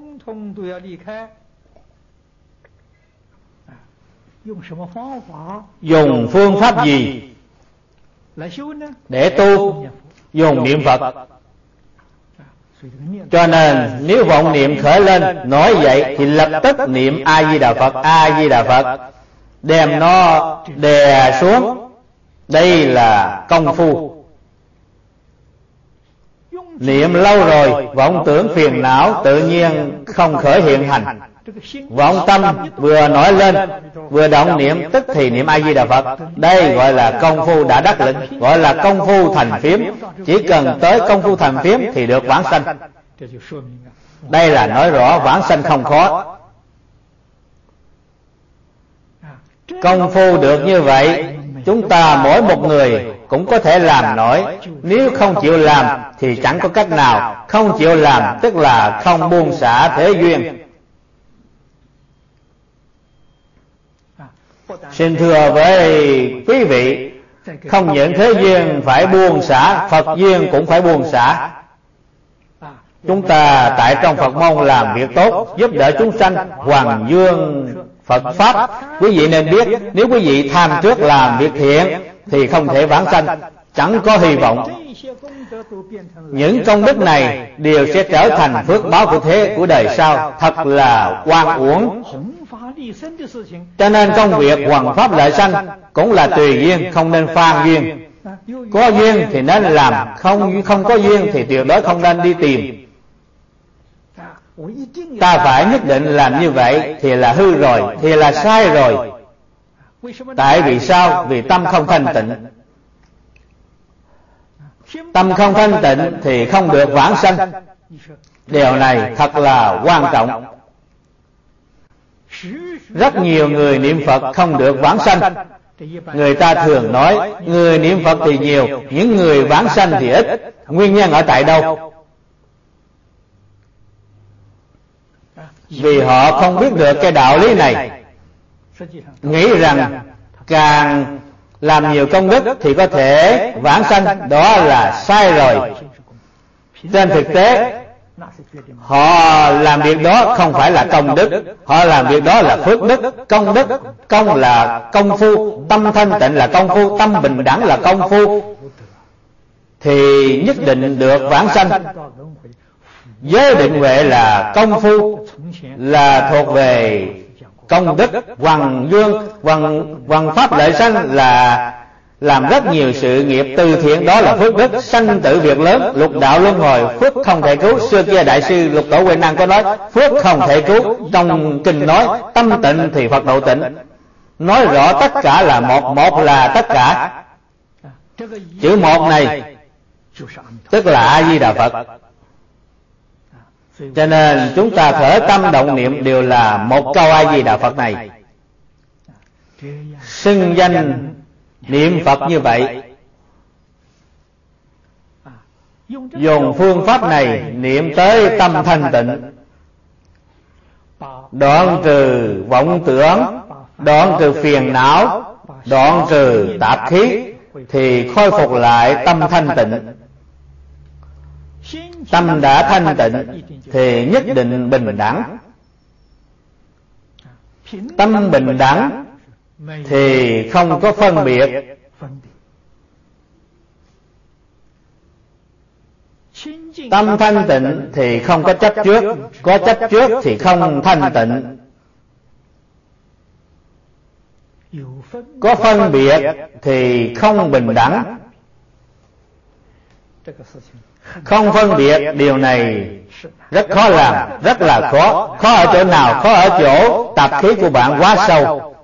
Dùng phương pháp gì để tu? Dùng niệm Phật. Cho nên nếu vọng niệm khởi lên nổi dậy thì lập tức niệm A Di Đà Phật, A Di Đà Phật, đem nó đè xuống. Đây là công phu. Niệm lâu rồi vọng tưởng phiền não tự nhiên không khởi hiện hành. Vọng tâm vừa nổi lên vừa động niệm tức thì niệm A Di Đà Phật. Đây gọi là công phu đã đắc lực, gọi là công phu thành phiếm. Chỉ cần tới công phu thành phiếm thì được vãng sanh. Đây là nói rõ vãng sanh không khó. Công phu được như vậy, chúng ta mỗi một người cũng có thể làm nổi. Nếu không chịu làm thì chẳng có cách nào. Không chịu làm tức là không buông xả thế duyên. Xin thưa với quý vị, không những thế duyên phải buông xả, Phật duyên cũng phải buông xả. Chúng ta tại trong Phật môn làm việc tốt, giúp đỡ chúng sanh, hoàng dương Phật Pháp. Quý vị nên biết, nếu quý vị tham trước làm việc thiện thì không thể vãng sanh, chẳng có hy vọng. Những công đức này đều sẽ trở thành phước báo của thế của đời sau, thật là oan uổng. Cho nên công việc hoằng pháp lợi sanh cũng là tùy duyên, không nên phan duyên. Có duyên thì nên làm, không không có duyên thì tuyệt đối không nên đi tìm. Ta phải nhất định làm như vậy thì là hư rồi, thì là sai rồi. Tại vì sao? Vì tâm không thanh tịnh. Tâm không thanh tịnh thì không được vãng sanh. Điều này thật là quan trọng. Rất nhiều người niệm Phật không được vãng sanh. Người ta thường nói người niệm Phật thì nhiều, những người vãng sanh thì ít. Nguyên nhân ở tại đâu? Vì họ không biết được cái đạo lý này, nghĩ rằng càng làm nhiều công đức thì có thể vãng sanh. Đó là sai rồi. Trên thực tế họ làm việc đó không phải là công đức, họ làm việc đó là phước đức. Công đức, công là công phu, tâm thanh tịnh là công phu, tâm bình đẳng là công phu, thì nhất định được vãng sanh. Giới định huệ là công phu, là thuộc về công đức. Hoằng dương, hoằng, hoằng pháp lợi sanh là làm rất nhiều sự nghiệp từ thiện, đó là phước đức. Sanh tử việc lớn, lục đạo luân hồi, phước không thể cứu. Xưa kia đại sư Lục Tổ Huệ Năng có nói phước không thể cứu. Trong kinh nói tâm tịnh thì Phật độ tịnh, nói rõ tất cả là một, một là tất cả. Chữ một này tức là A Di Đà Phật. Cho nên chúng ta khởi tâm động niệm đều là một câu A Di Đà Phật này. Xưng danh niệm Phật như vậy, dùng phương pháp này niệm tới tâm thanh tịnh, đoạn trừ vọng tưởng, đoạn trừ phiền não, đoạn trừ tạp khí, thì khôi phục lại tâm thanh tịnh. Tâm đã thanh tịnh thì nhất định bình đẳng. Tâm bình đẳng thì không có phân biệt. Tâm thanh tịnh thì không có chấp trước, có chấp trước thì không thanh tịnh. Có phân biệt thì không bình đẳng. Không phân biệt điều này rất khó làm, rất là khó. Khó ở chỗ nào? Khó ở chỗ tạp khí của bạn quá sâu.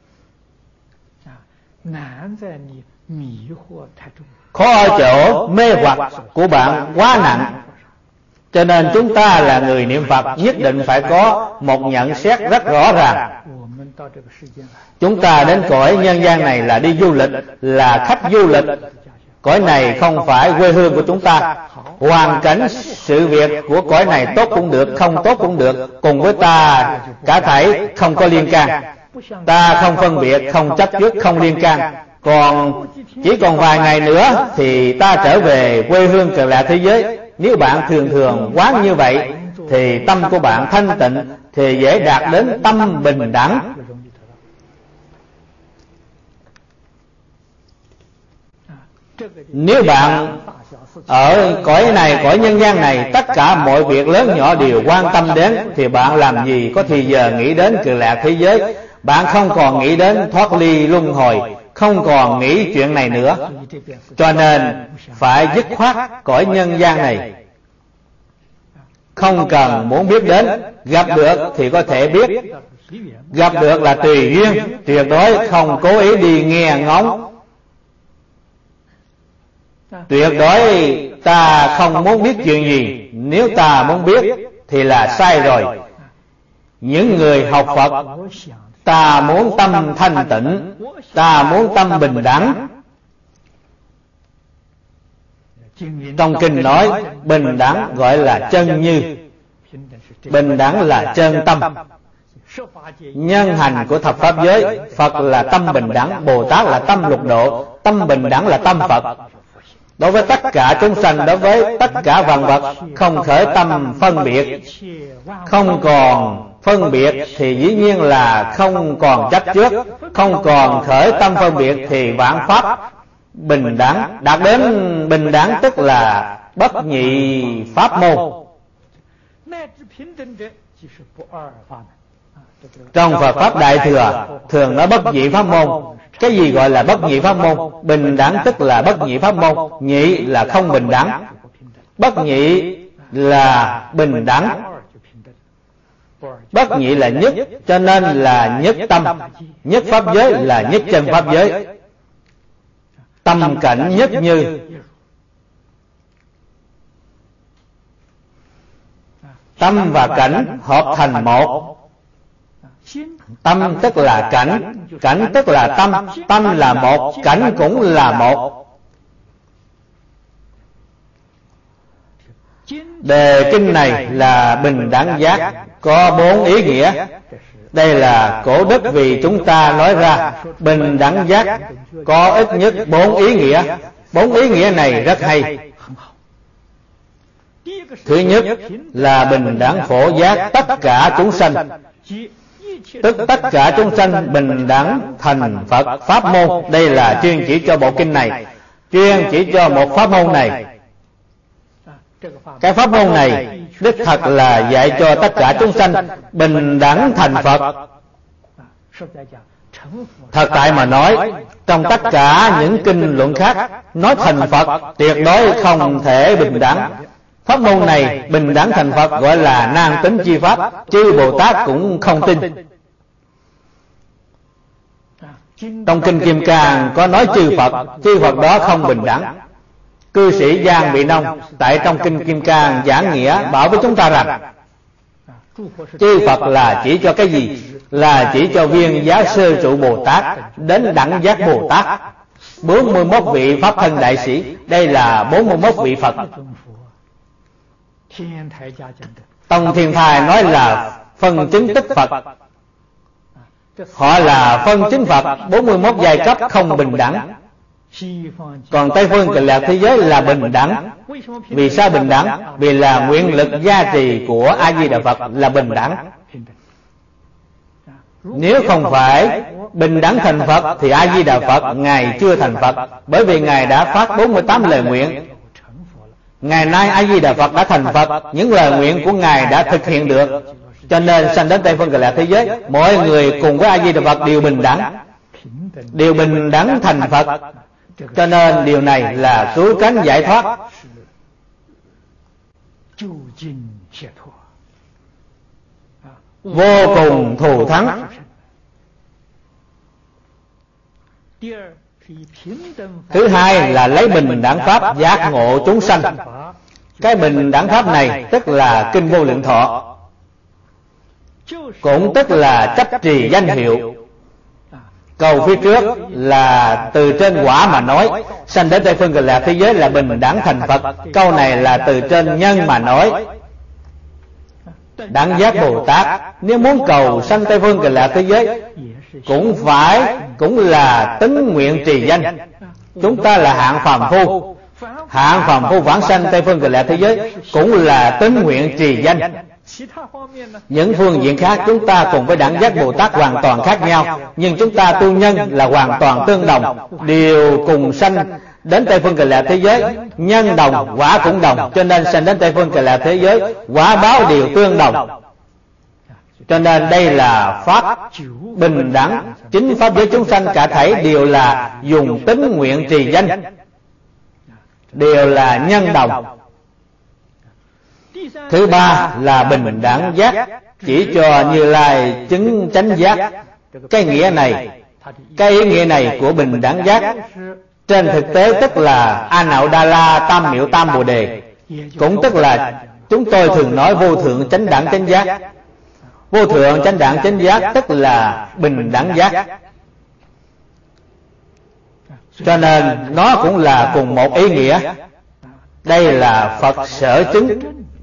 Khó ở chỗ mê hoặc của bạn quá nặng. Cho nên chúng ta là người niệm Phật nhất định phải có một nhận xét rất rõ ràng. Chúng ta đến cõi nhân gian này là đi du lịch, là khách du lịch. Cõi này không phải quê hương của chúng ta. Hoàn cảnh sự việc của cõi này tốt cũng được, không tốt cũng được, cùng với ta cả thảy không có liên can. Ta không phân biệt, không chấp trước, không liên can. Còn chỉ còn vài ngày nữa thì ta trở về quê hương cực lạc thế giới. Nếu bạn thường thường quán như vậy thì tâm của bạn thanh tịnh, thì dễ đạt đến tâm bình đẳng. Nếu bạn ở cõi này, cõi nhân gian này, tất cả mọi việc lớn nhỏ đều quan tâm đến, thì bạn làm gì có thì giờ nghĩ đến Cực Lạc thế giới. Bạn không còn nghĩ đến thoát ly luân hồi, không còn nghĩ chuyện này nữa. Cho nên phải dứt khoát cõi nhân gian này, không cần muốn biết đến. Gặp được thì có thể biết, gặp được là tùy duyên, tuyệt đối không cố ý đi nghe ngóng. Tuyệt đối ta không muốn biết chuyện gì, nếu ta muốn biết thì là sai rồi. Những người học Phật, ta muốn tâm thanh tịnh, ta muốn tâm bình đẳng. Trong kinh nói bình đẳng gọi là chân như, bình đẳng là chân tâm. Nhân hành của thập pháp giới, Phật là tâm bình đẳng, Bồ Tát là tâm lục độ, tâm bình đẳng là tâm Phật. Đối với tất cả chúng sanh, đối với tất cả vạn vật, không khởi tâm phân biệt. Không còn phân biệt thì dĩ nhiên là không còn chấp trước. Không còn khởi tâm phân biệt thì vạn pháp bình đẳng. Đạt đến bình đẳng tức là bất nhị pháp môn. Trong Phật Pháp Đại Thừa thường nói bất nhị pháp môn. Cái gì gọi là bất nhị pháp môn? Bình đẳng tức là bất nhị pháp môn, nhị là không bình đẳng. Bất nhị là bình đẳng, bất nhị là nhất, cho nên là nhất tâm. Nhất pháp giới là nhất chân pháp giới. Tâm cảnh nhất như. Tâm và cảnh hợp thành một. Tâm tức là cảnh, cảnh tức là tâm, tâm là một, cảnh cũng là một. Đề kinh này là bình đẳng giác, có bốn ý nghĩa. Đây là cổ đức vì chúng ta nói ra. Bình đẳng giác có ít nhất bốn ý nghĩa. Bốn ý nghĩa này rất hay. Thứ nhất là bình đẳng phổ giác tất cả chúng sanh, tức tất cả chúng sanh bình đẳng thành Phật pháp môn. Đây là chuyên chỉ cho bộ kinh này, chuyên chỉ cho một pháp môn này. Cái pháp môn này đích thật là dạy cho tất cả chúng sanh bình đẳng thành Phật. Thật tại mà nói, trong tất cả những kinh luận khác, nói thành Phật tuyệt đối không thể bình đẳng. Pháp môn này bình đẳng thành Phật gọi là nan tính chi pháp, chư Bồ Tát cũng không tin. Trong kinh Kim Cang có nói chư Phật, chư Phật đó không bình đẳng. Cư sĩ Giang Bị Nông tại trong kinh Kim Cang giảng nghĩa bảo với chúng ta rằng chư Phật là chỉ cho cái gì? Là chỉ cho viên Giá Sơ Trụ Bồ Tát đến đẳng giác Bồ Tát. bốn mươi mốt vị Pháp Thân Đại Sĩ, đây là bốn mươi mốt vị Phật. Tông Thiên Thai nói là phân chứng tích Phật, họ là phân chứng Phật, bốn mươi mốt giai cấp không bình đẳng. Còn Tây Phương Cực Lạc thế giới là bình đẳng. Vì sao bình đẳng? Vì là nguyện lực gia trì của A Di Đà Phật là bình đẳng. Nếu không phải bình đẳng thành Phật thì A Di Đà Phật Ngài chưa thành Phật, bởi vì Ngài đã phát bốn mươi tám lời nguyện. Ngày nay A Di Đà Phật đã thành Phật, những lời nguyện của Ngài đã thực hiện được, cho nên sanh đến Tây Phương Cực Lạc thế giới, mọi người cùng với A Di Đà Phật đều bình đẳng, đều bình đẳng thành Phật. Cho nên điều này là cứu cánh giải thoát. Vô cùng thù thắng. Thứ hai là lấy bình đẳng pháp giác ngộ chúng sanh. Cái bình đẳng pháp này tức là kinh Vô Lượng Thọ, cũng tức là chấp trì danh hiệu. Câu phía trước là từ trên quả mà nói, sanh đến Tây Phương Cực Lạc thế giới là bình đẳng thành Phật. Câu này là từ trên nhân mà nói. Đẳng giác Bồ Tát nếu muốn cầu sanh Tây Phương Cực Lạc thế giới cũng phải cũng là tín nguyện trì danh. Chúng ta là hạng phàm phu, hạng phàm phu vãng sanh Tây Phương Cực Lạc thế giới cũng là tín nguyện trì danh. Những phương diện khác chúng ta cùng với đẳng giác Bồ Tát hoàn toàn khác nhau, nhưng chúng ta tu nhân là hoàn toàn tương đồng, đều cùng sanh đến Tây Phương Cực Lạc thế giới, nhân đồng, quả cũng đồng, cho nên sanh đến Tây Phương Cực Lạc thế giới, quả báo đều tương đồng. Cho nên đây là pháp bình đẳng, chính pháp giới chúng sanh cả thảy đều là dùng tính nguyện trì danh, đều là nhân đồng. Thứ ba là bình đẳng giác, chỉ cho Như Lai chứng chánh giác. Cái nghĩa này, cái ý nghĩa này của bình đẳng giác trên thực tế tức là A Nậu Đa La Tam Miệu Tam Bồ Đề, cũng tức là chúng tôi thường nói vô thượng chánh đẳng chánh giác. Vô thượng chánh đẳng chánh giác tức là bình đẳng giác, cho nên nó cũng là cùng một ý nghĩa. Đây là Phật sở chứng.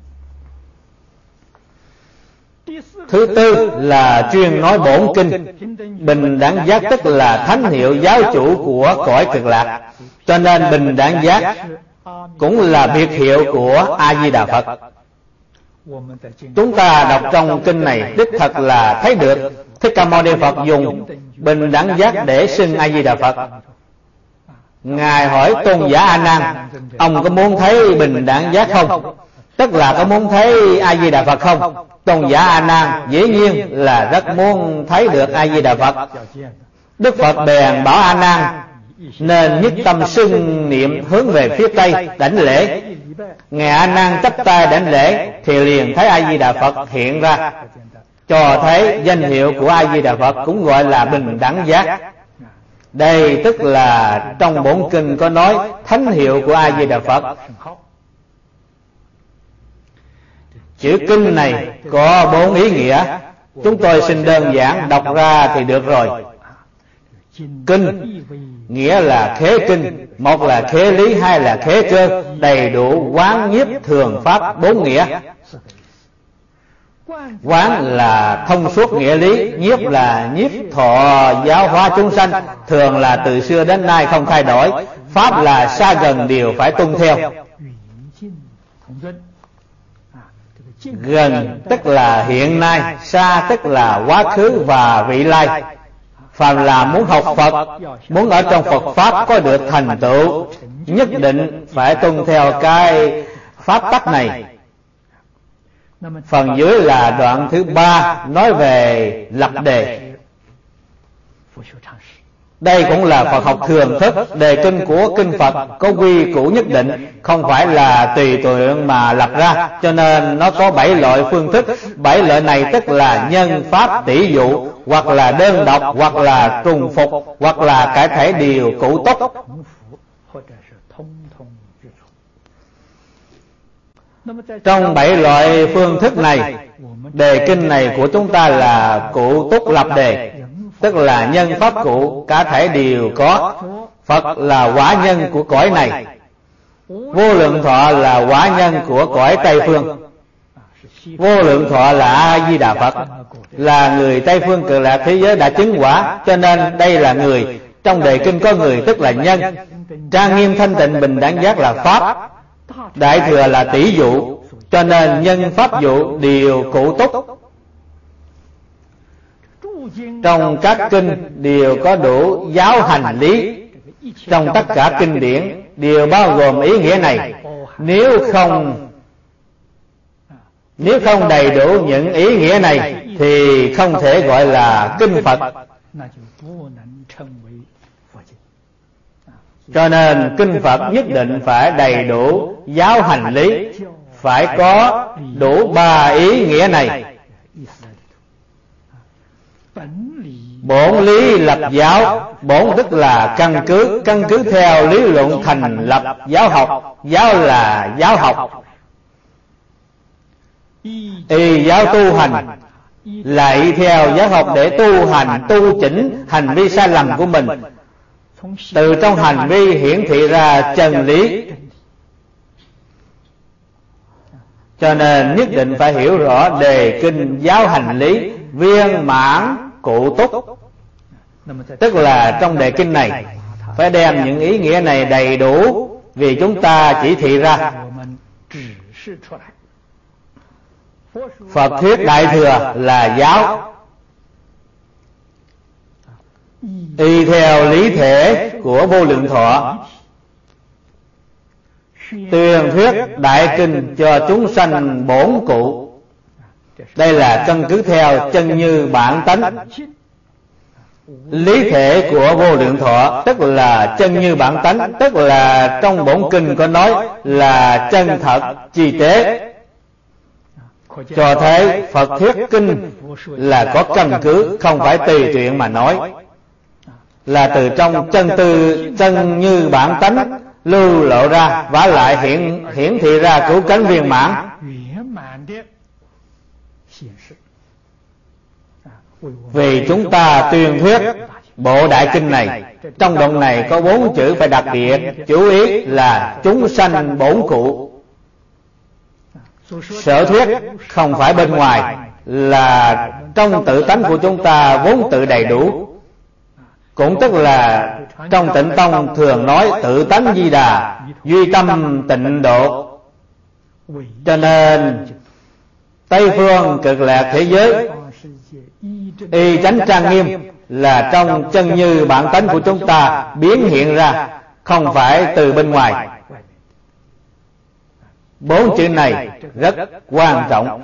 Thứ tư là chuyên nói bổn kinh. Bình đẳng giác tức là thánh hiệu giáo chủ của cõi Cực Lạc, cho nên bình đẳng giác cũng là biệt hiệu của A Di Đà Phật. Chúng ta đọc trong kinh này đích thật là thấy được Thích Ca Mâu Ni Phật dùng bình đẳng giác để xưng A Di Đà Phật. Ngài hỏi tôn giả A Nan, ông có muốn thấy bình đẳng giác không? Tức là có muốn thấy A Di Đà Phật không? Tôn giả A Nan dĩ nhiên là rất muốn thấy được A Di Đà Phật. Đức Phật bèn bảo A Nan nên nhất tâm xưng niệm hướng về phía Tây đảnh lễ. Ngài A Nan chắp tay đảnh lễ thì liền thấy A Di Đà Phật hiện ra, cho thấy danh hiệu của A Di Đà Phật cũng gọi là bình đẳng giác. Đây tức là trong bổn kinh có nói thánh hiệu của A Di Đà Phật. Chữ kinh này có bốn ý nghĩa, chúng tôi xin đơn giản đọc ra thì được rồi. Kinh nghĩa là khế kinh, một là khế lý, hai là khế cơ, đầy đủ quán nhiếp thường pháp bốn nghĩa. Quán là thông suốt nghĩa lý, nhiếp là nhiếp thọ giáo hóa chúng sanh, thường là từ xưa đến nay không thay đổi, pháp là xa gần đều phải tuân theo. Gần tức là hiện nay, xa tức là quá khứ và vị lai. Phàm là muốn học Phật, muốn ở trong Phật Pháp có được thành tựu, nhất định phải tuân theo cái pháp tắc này. Phần dưới là đoạn thứ ba nói về lập đề. Đây cũng là Phật học thường thức. Đề kinh của kinh Phật có quy củ nhất định, không phải là tùy tiện mà lập ra, cho nên nó có bảy loại phương thức. Bảy loại này tức là nhân pháp tỷ dụ, hoặc là đơn độc, hoặc là trùng phục, hoặc là cải thể điều cụ túc. Trong bảy loại phương thức này, đề kinh này của chúng ta là cụ túc lập đề, tức là nhân pháp cụ cả thể đều có. Phật là quả nhân của cõi này, vô lượng thọ là quả nhân của cõi Tây Phương. Vô lượng thọ là A Di Đà Phật, là người Tây Phương Cực Lạc thế giới đã chứng quả, cho nên đây là người. Trong đề kinh có người tức là nhân. Trang nghiêm thanh tịnh bình đẳng giác là pháp, đại thừa là tỷ dụ, cho nên nhân pháp dụ đều cụ túc. Trong các kinh đều có đủ giáo hành lý, trong tất cả kinh điển đều bao gồm ý nghĩa này. Nếu không Nếu không đầy đủ những ý nghĩa này thì không thể gọi là kinh Phật. Cho nên kinh Phật nhất định phải đầy đủ giáo hành lý, phải có đủ ba ý nghĩa này. Bổn lý lập giáo, bổn tức là căn cứ, căn cứ theo lý luận thành lập giáo học. Giáo là giáo học. Y giáo tu hành là y theo giáo học để tu hành, tu chỉnh hành vi sai lầm của mình, từ trong hành vi hiển thị ra chân lý. Cho nên nhất định phải hiểu rõ đề kinh giáo hành lý viên mãn cụ túc. Tức là trong đề kinh này phải đem những ý nghĩa này đầy đủ, vì chúng ta chỉ thị ra. Phật thuyết đại thừa là giáo, y theo lý thể của vô lượng thọ. tuyên thuyết đại kinh cho chúng sanh bổn cụ. Đây là căn cứ theo chân như bản tánh. Lý thể của Vô Lượng Thọ tức là chân như bản tánh, tức là trong bổn kinh có nói là chân thật chi tế, cho thấy Phật thuyết kinh là có căn cứ, không phải tùy tiện mà nói, là từ trong chân tư chân như bản tánh lưu lộ ra, vả lại hiển hiển thị ra cứu cánh viên mãn. Vì chúng ta tuyên thuyết bộ đại kinh này, trong đoạn này có bốn chữ phải đặc biệt chú ý là chúng sanh bổn cụ. Sở thuyết không phải bên ngoài, là trong tự tánh của chúng ta vốn tự đầy đủ. Cũng tức là trong Tịnh Tông thường nói tự tánh Di Đà, duy tâm tịnh độ. Cho nên Tây phương cực lạc thế giới y chánh trang nghiêm là trong chân như bản tánh của chúng ta biến hiện ra, không phải từ bên ngoài. Bốn chữ này rất quan trọng.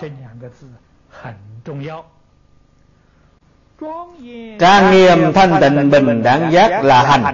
Trang nghiêm thanh tịnh bình đẳng giác là hành.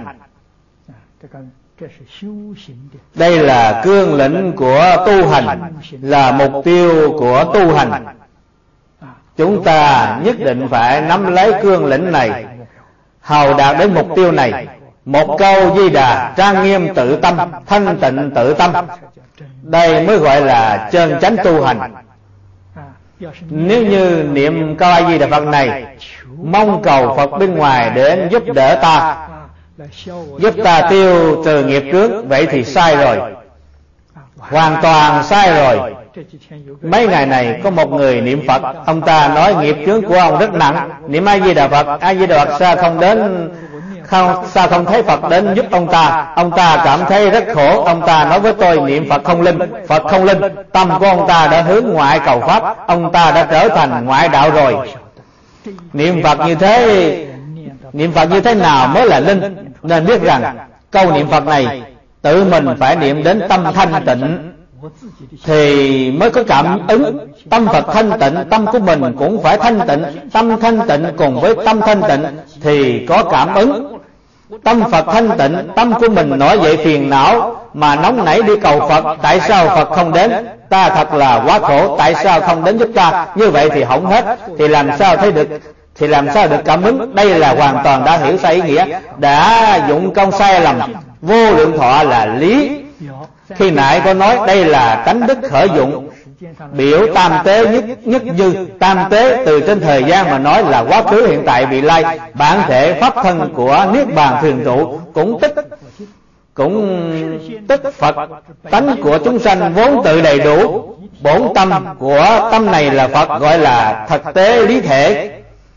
Đây là cương lĩnh của tu hành, là mục tiêu của tu hành. Chúng ta nhất định phải nắm lấy cương lĩnh này, hầu đạt đến mục tiêu này. Một câu Di Đà trang nghiêm tự tâm, thanh tịnh tự tâm, đây mới gọi là chân chánh tu hành. Nếu như niệm câu A Di Đà Phật này mong cầu Phật bên ngoài đến giúp đỡ ta, giúp ta tiêu trừ nghiệp trước, vậy thì sai rồi, hoàn toàn sai rồi. Mấy ngày này có một người niệm Phật, ông ta nói nghiệp chướng của ông rất nặng, niệm A Di Đà Phật, A Di Đà Phật sao không đến, không sao không thấy Phật đến giúp ông ta. Ông ta cảm thấy rất khổ. Ông ta nói với tôi niệm Phật không linh, Phật không linh. Tâm của ông ta đã hướng ngoại cầu pháp, ông ta đã trở thành ngoại đạo rồi. Niệm Phật như thế, niệm Phật như thế nào mới là linh? Nên biết rằng câu niệm Phật này tự mình phải niệm đến tâm thanh tịnh thì mới có cảm ứng. Tâm Phật thanh tịnh, tâm của mình cũng phải thanh tịnh. Tâm thanh tịnh cùng với tâm thanh tịnh thì có cảm ứng. Tâm Phật thanh tịnh, tâm của mình nổi dậy phiền não mà nóng nảy đi cầu Phật. Tại sao Phật không đến? Ta thật là quá khổ, tại sao không đến giúp ta? Như vậy thì hỏng hết, thì làm sao thấy được, thì làm sao được cảm ứng? Đây là hoàn toàn đã hiểu sai ý nghĩa, đã dụng công sai lầm. Vô lượng thọ là lý. Khi nãy có nói đây là tánh đức khởi dụng, biểu tam tế nhất nhất như. Tam tế từ trên thời gian mà nói là quá khứ, hiện tại, vị lai. Bản thể pháp thân của niết bàn thường trụ cũng tức cũng tức Phật tánh của chúng sanh vốn tự đầy đủ. Bổn tâm của tâm này là Phật, gọi là thực tế lý thể.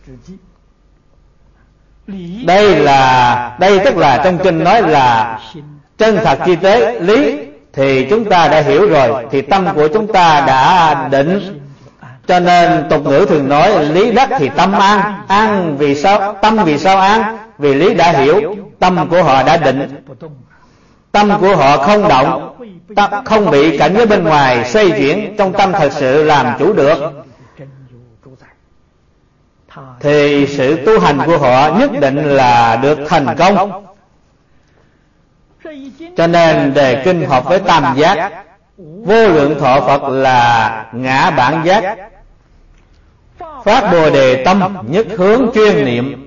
Đây là đây tức là trong kinh nói là chân thật chi tế lý, thì chúng ta đã hiểu rồi, thì tâm của chúng ta đã định. Cho nên tục ngữ thường nói lý đắc thì tâm an. An vì sao? Tâm vì sao an? Vì lý đã hiểu, tâm của họ đã định, tâm của họ không động, không bị cảnh giới bên ngoài xoay chuyển, trong tâm thật sự làm chủ được, thì sự tu hành của họ nhất định là được thành công. Cho nên đề kinh hợp với tam giác. Vô lượng thọ Phật là ngã bản giác, phát Bồ Đề tâm nhất hướng chuyên niệm,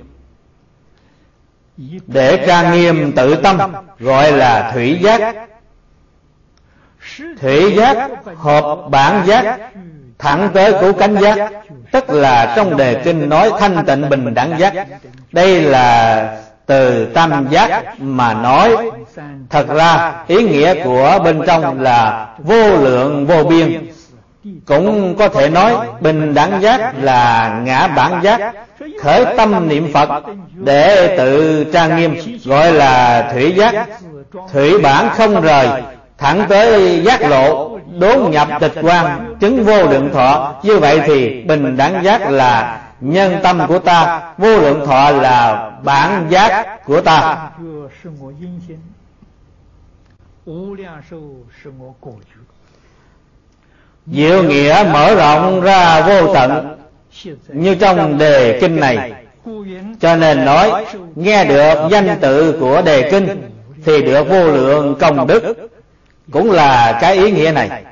để trang nghiêm tự tâm gọi là thủy giác. Thủy giác hợp bản giác thẳng tới cứu cánh giác, tức là trong đề kinh nói thanh tịnh bình đẳng giác. Đây là từ tam giác mà nói. Thật ra ý nghĩa của bên trong là vô lượng vô biên. Cũng có thể nói bình đẳng giác là ngã bản giác, khởi tâm niệm Phật để tự trang nghiêm gọi là thủy giác. Thủy bản không rời, thẳng tới giác lộ, đốn nhập tịch quan, chứng vô lượng thọ. Như vậy thì bình đẳng giác là nhân tâm của ta, vô lượng thọ là bản giác của ta. Diệu nghĩa mở rộng ra vô tận như trong đề kinh này. Cho nên nói nghe được danh tự của đề kinh thì được vô lượng công đức, cũng là cái ý nghĩa này.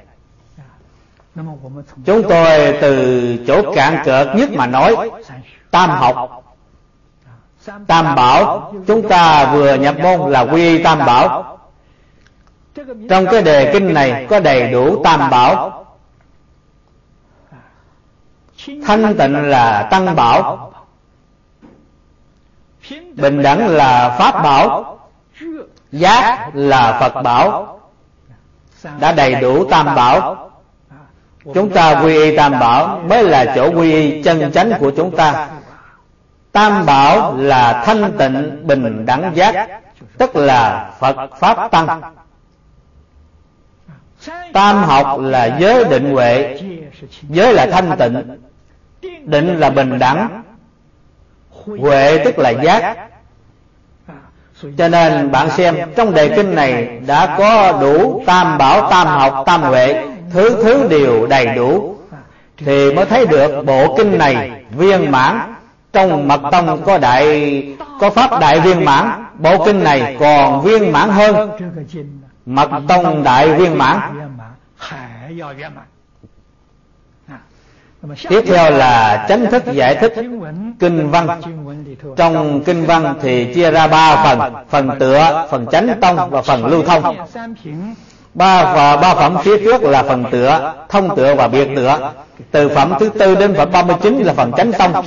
Chúng tôi từ chỗ cạn cợt nhất mà nói tam học, tam bảo. Chúng ta vừa nhập môn là quy y tam bảo. Trong cái đề kinh này có đầy đủ tam bảo. Thanh tịnh là tăng bảo, bình đẳng là pháp bảo, giác là Phật bảo. Đã đầy đủ tam bảo. Chúng ta quy y tam bảo mới là chỗ quy y chân chánh của chúng ta. Tam bảo là thanh tịnh bình đẳng giác, tức là Phật pháp tăng. Tam học là giới định huệ. Giới là thanh tịnh, định là bình đẳng, huệ tức là giác. Cho nên bạn xem trong đề kinh này đã có đủ tam bảo, tam học, tam huệ, thứ thứ đều đầy đủ, thì mới thấy được bộ kinh này viên mãn. Trong Mật Tông có đại có pháp đại viên mãn, bộ kinh này còn viên mãn hơn Mật Tông đại viên mãn. Tiếp theo là chánh thức giải thích kinh văn. Trong kinh văn thì chia ra ba phần: phần tựa, phần chánh tông và phần lưu thông. Ba và ba phẩm phía trước là phần tựa, thông tựa và biệt tựa. Từ phẩm thứ tư đến phẩm ba mươi chín là phần chánh tông.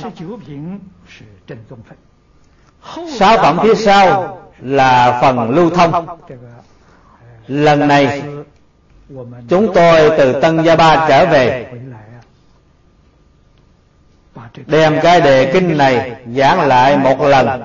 Sáu phẩm phía sau là phần lưu thông. Lần này chúng tôi từ Tân Gia Ba trở về, đem cái đề kinh này giảng lại một lần.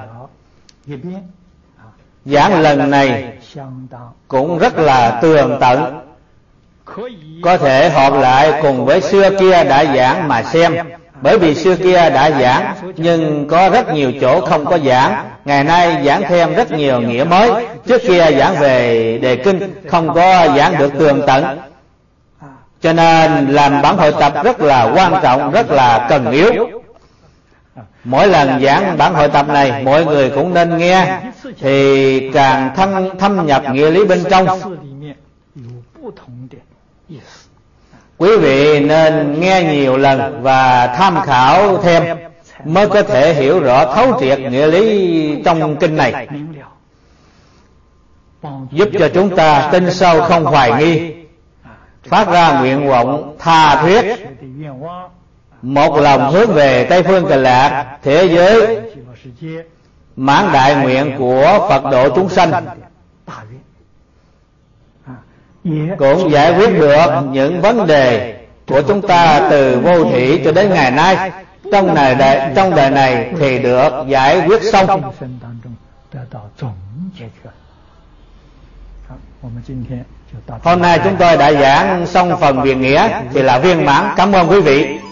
Giảng lần này cũng rất là tường tận, có thể họp lại cùng với xưa kia đã giảng mà xem. Bởi vì xưa kia đã giảng nhưng có rất nhiều chỗ không có giảng, ngày nay giảng thêm rất nhiều nghĩa mới. Trước kia giảng về đề kinh không có giảng được tường tận, cho nên làm bản hội tập rất là quan trọng, rất là cần yếu. Mỗi lần giảng bản hội tập này mọi người cũng nên nghe, thì càng thâm, thâm nhập nghĩa lý bên trong. Quý vị nên nghe nhiều lần và tham khảo thêm, mới có thể hiểu rõ thấu triệt nghĩa lý trong kinh này, giúp cho chúng ta tin sâu không hoài nghi, phát ra nguyện vọng tha thuyết, một lòng hướng về Tây Phương Cực Lạc thế giới, mãn đại nguyện của Phật độ chúng sanh, cũng giải quyết được những vấn đề của chúng ta từ vô thủy cho đến ngày nay. Trong đời, đời, trong đời này thì được giải quyết xong. Hôm nay chúng tôi đã giảng xong phần viên nghĩa thì là viên mãn. Cảm ơn quý vị.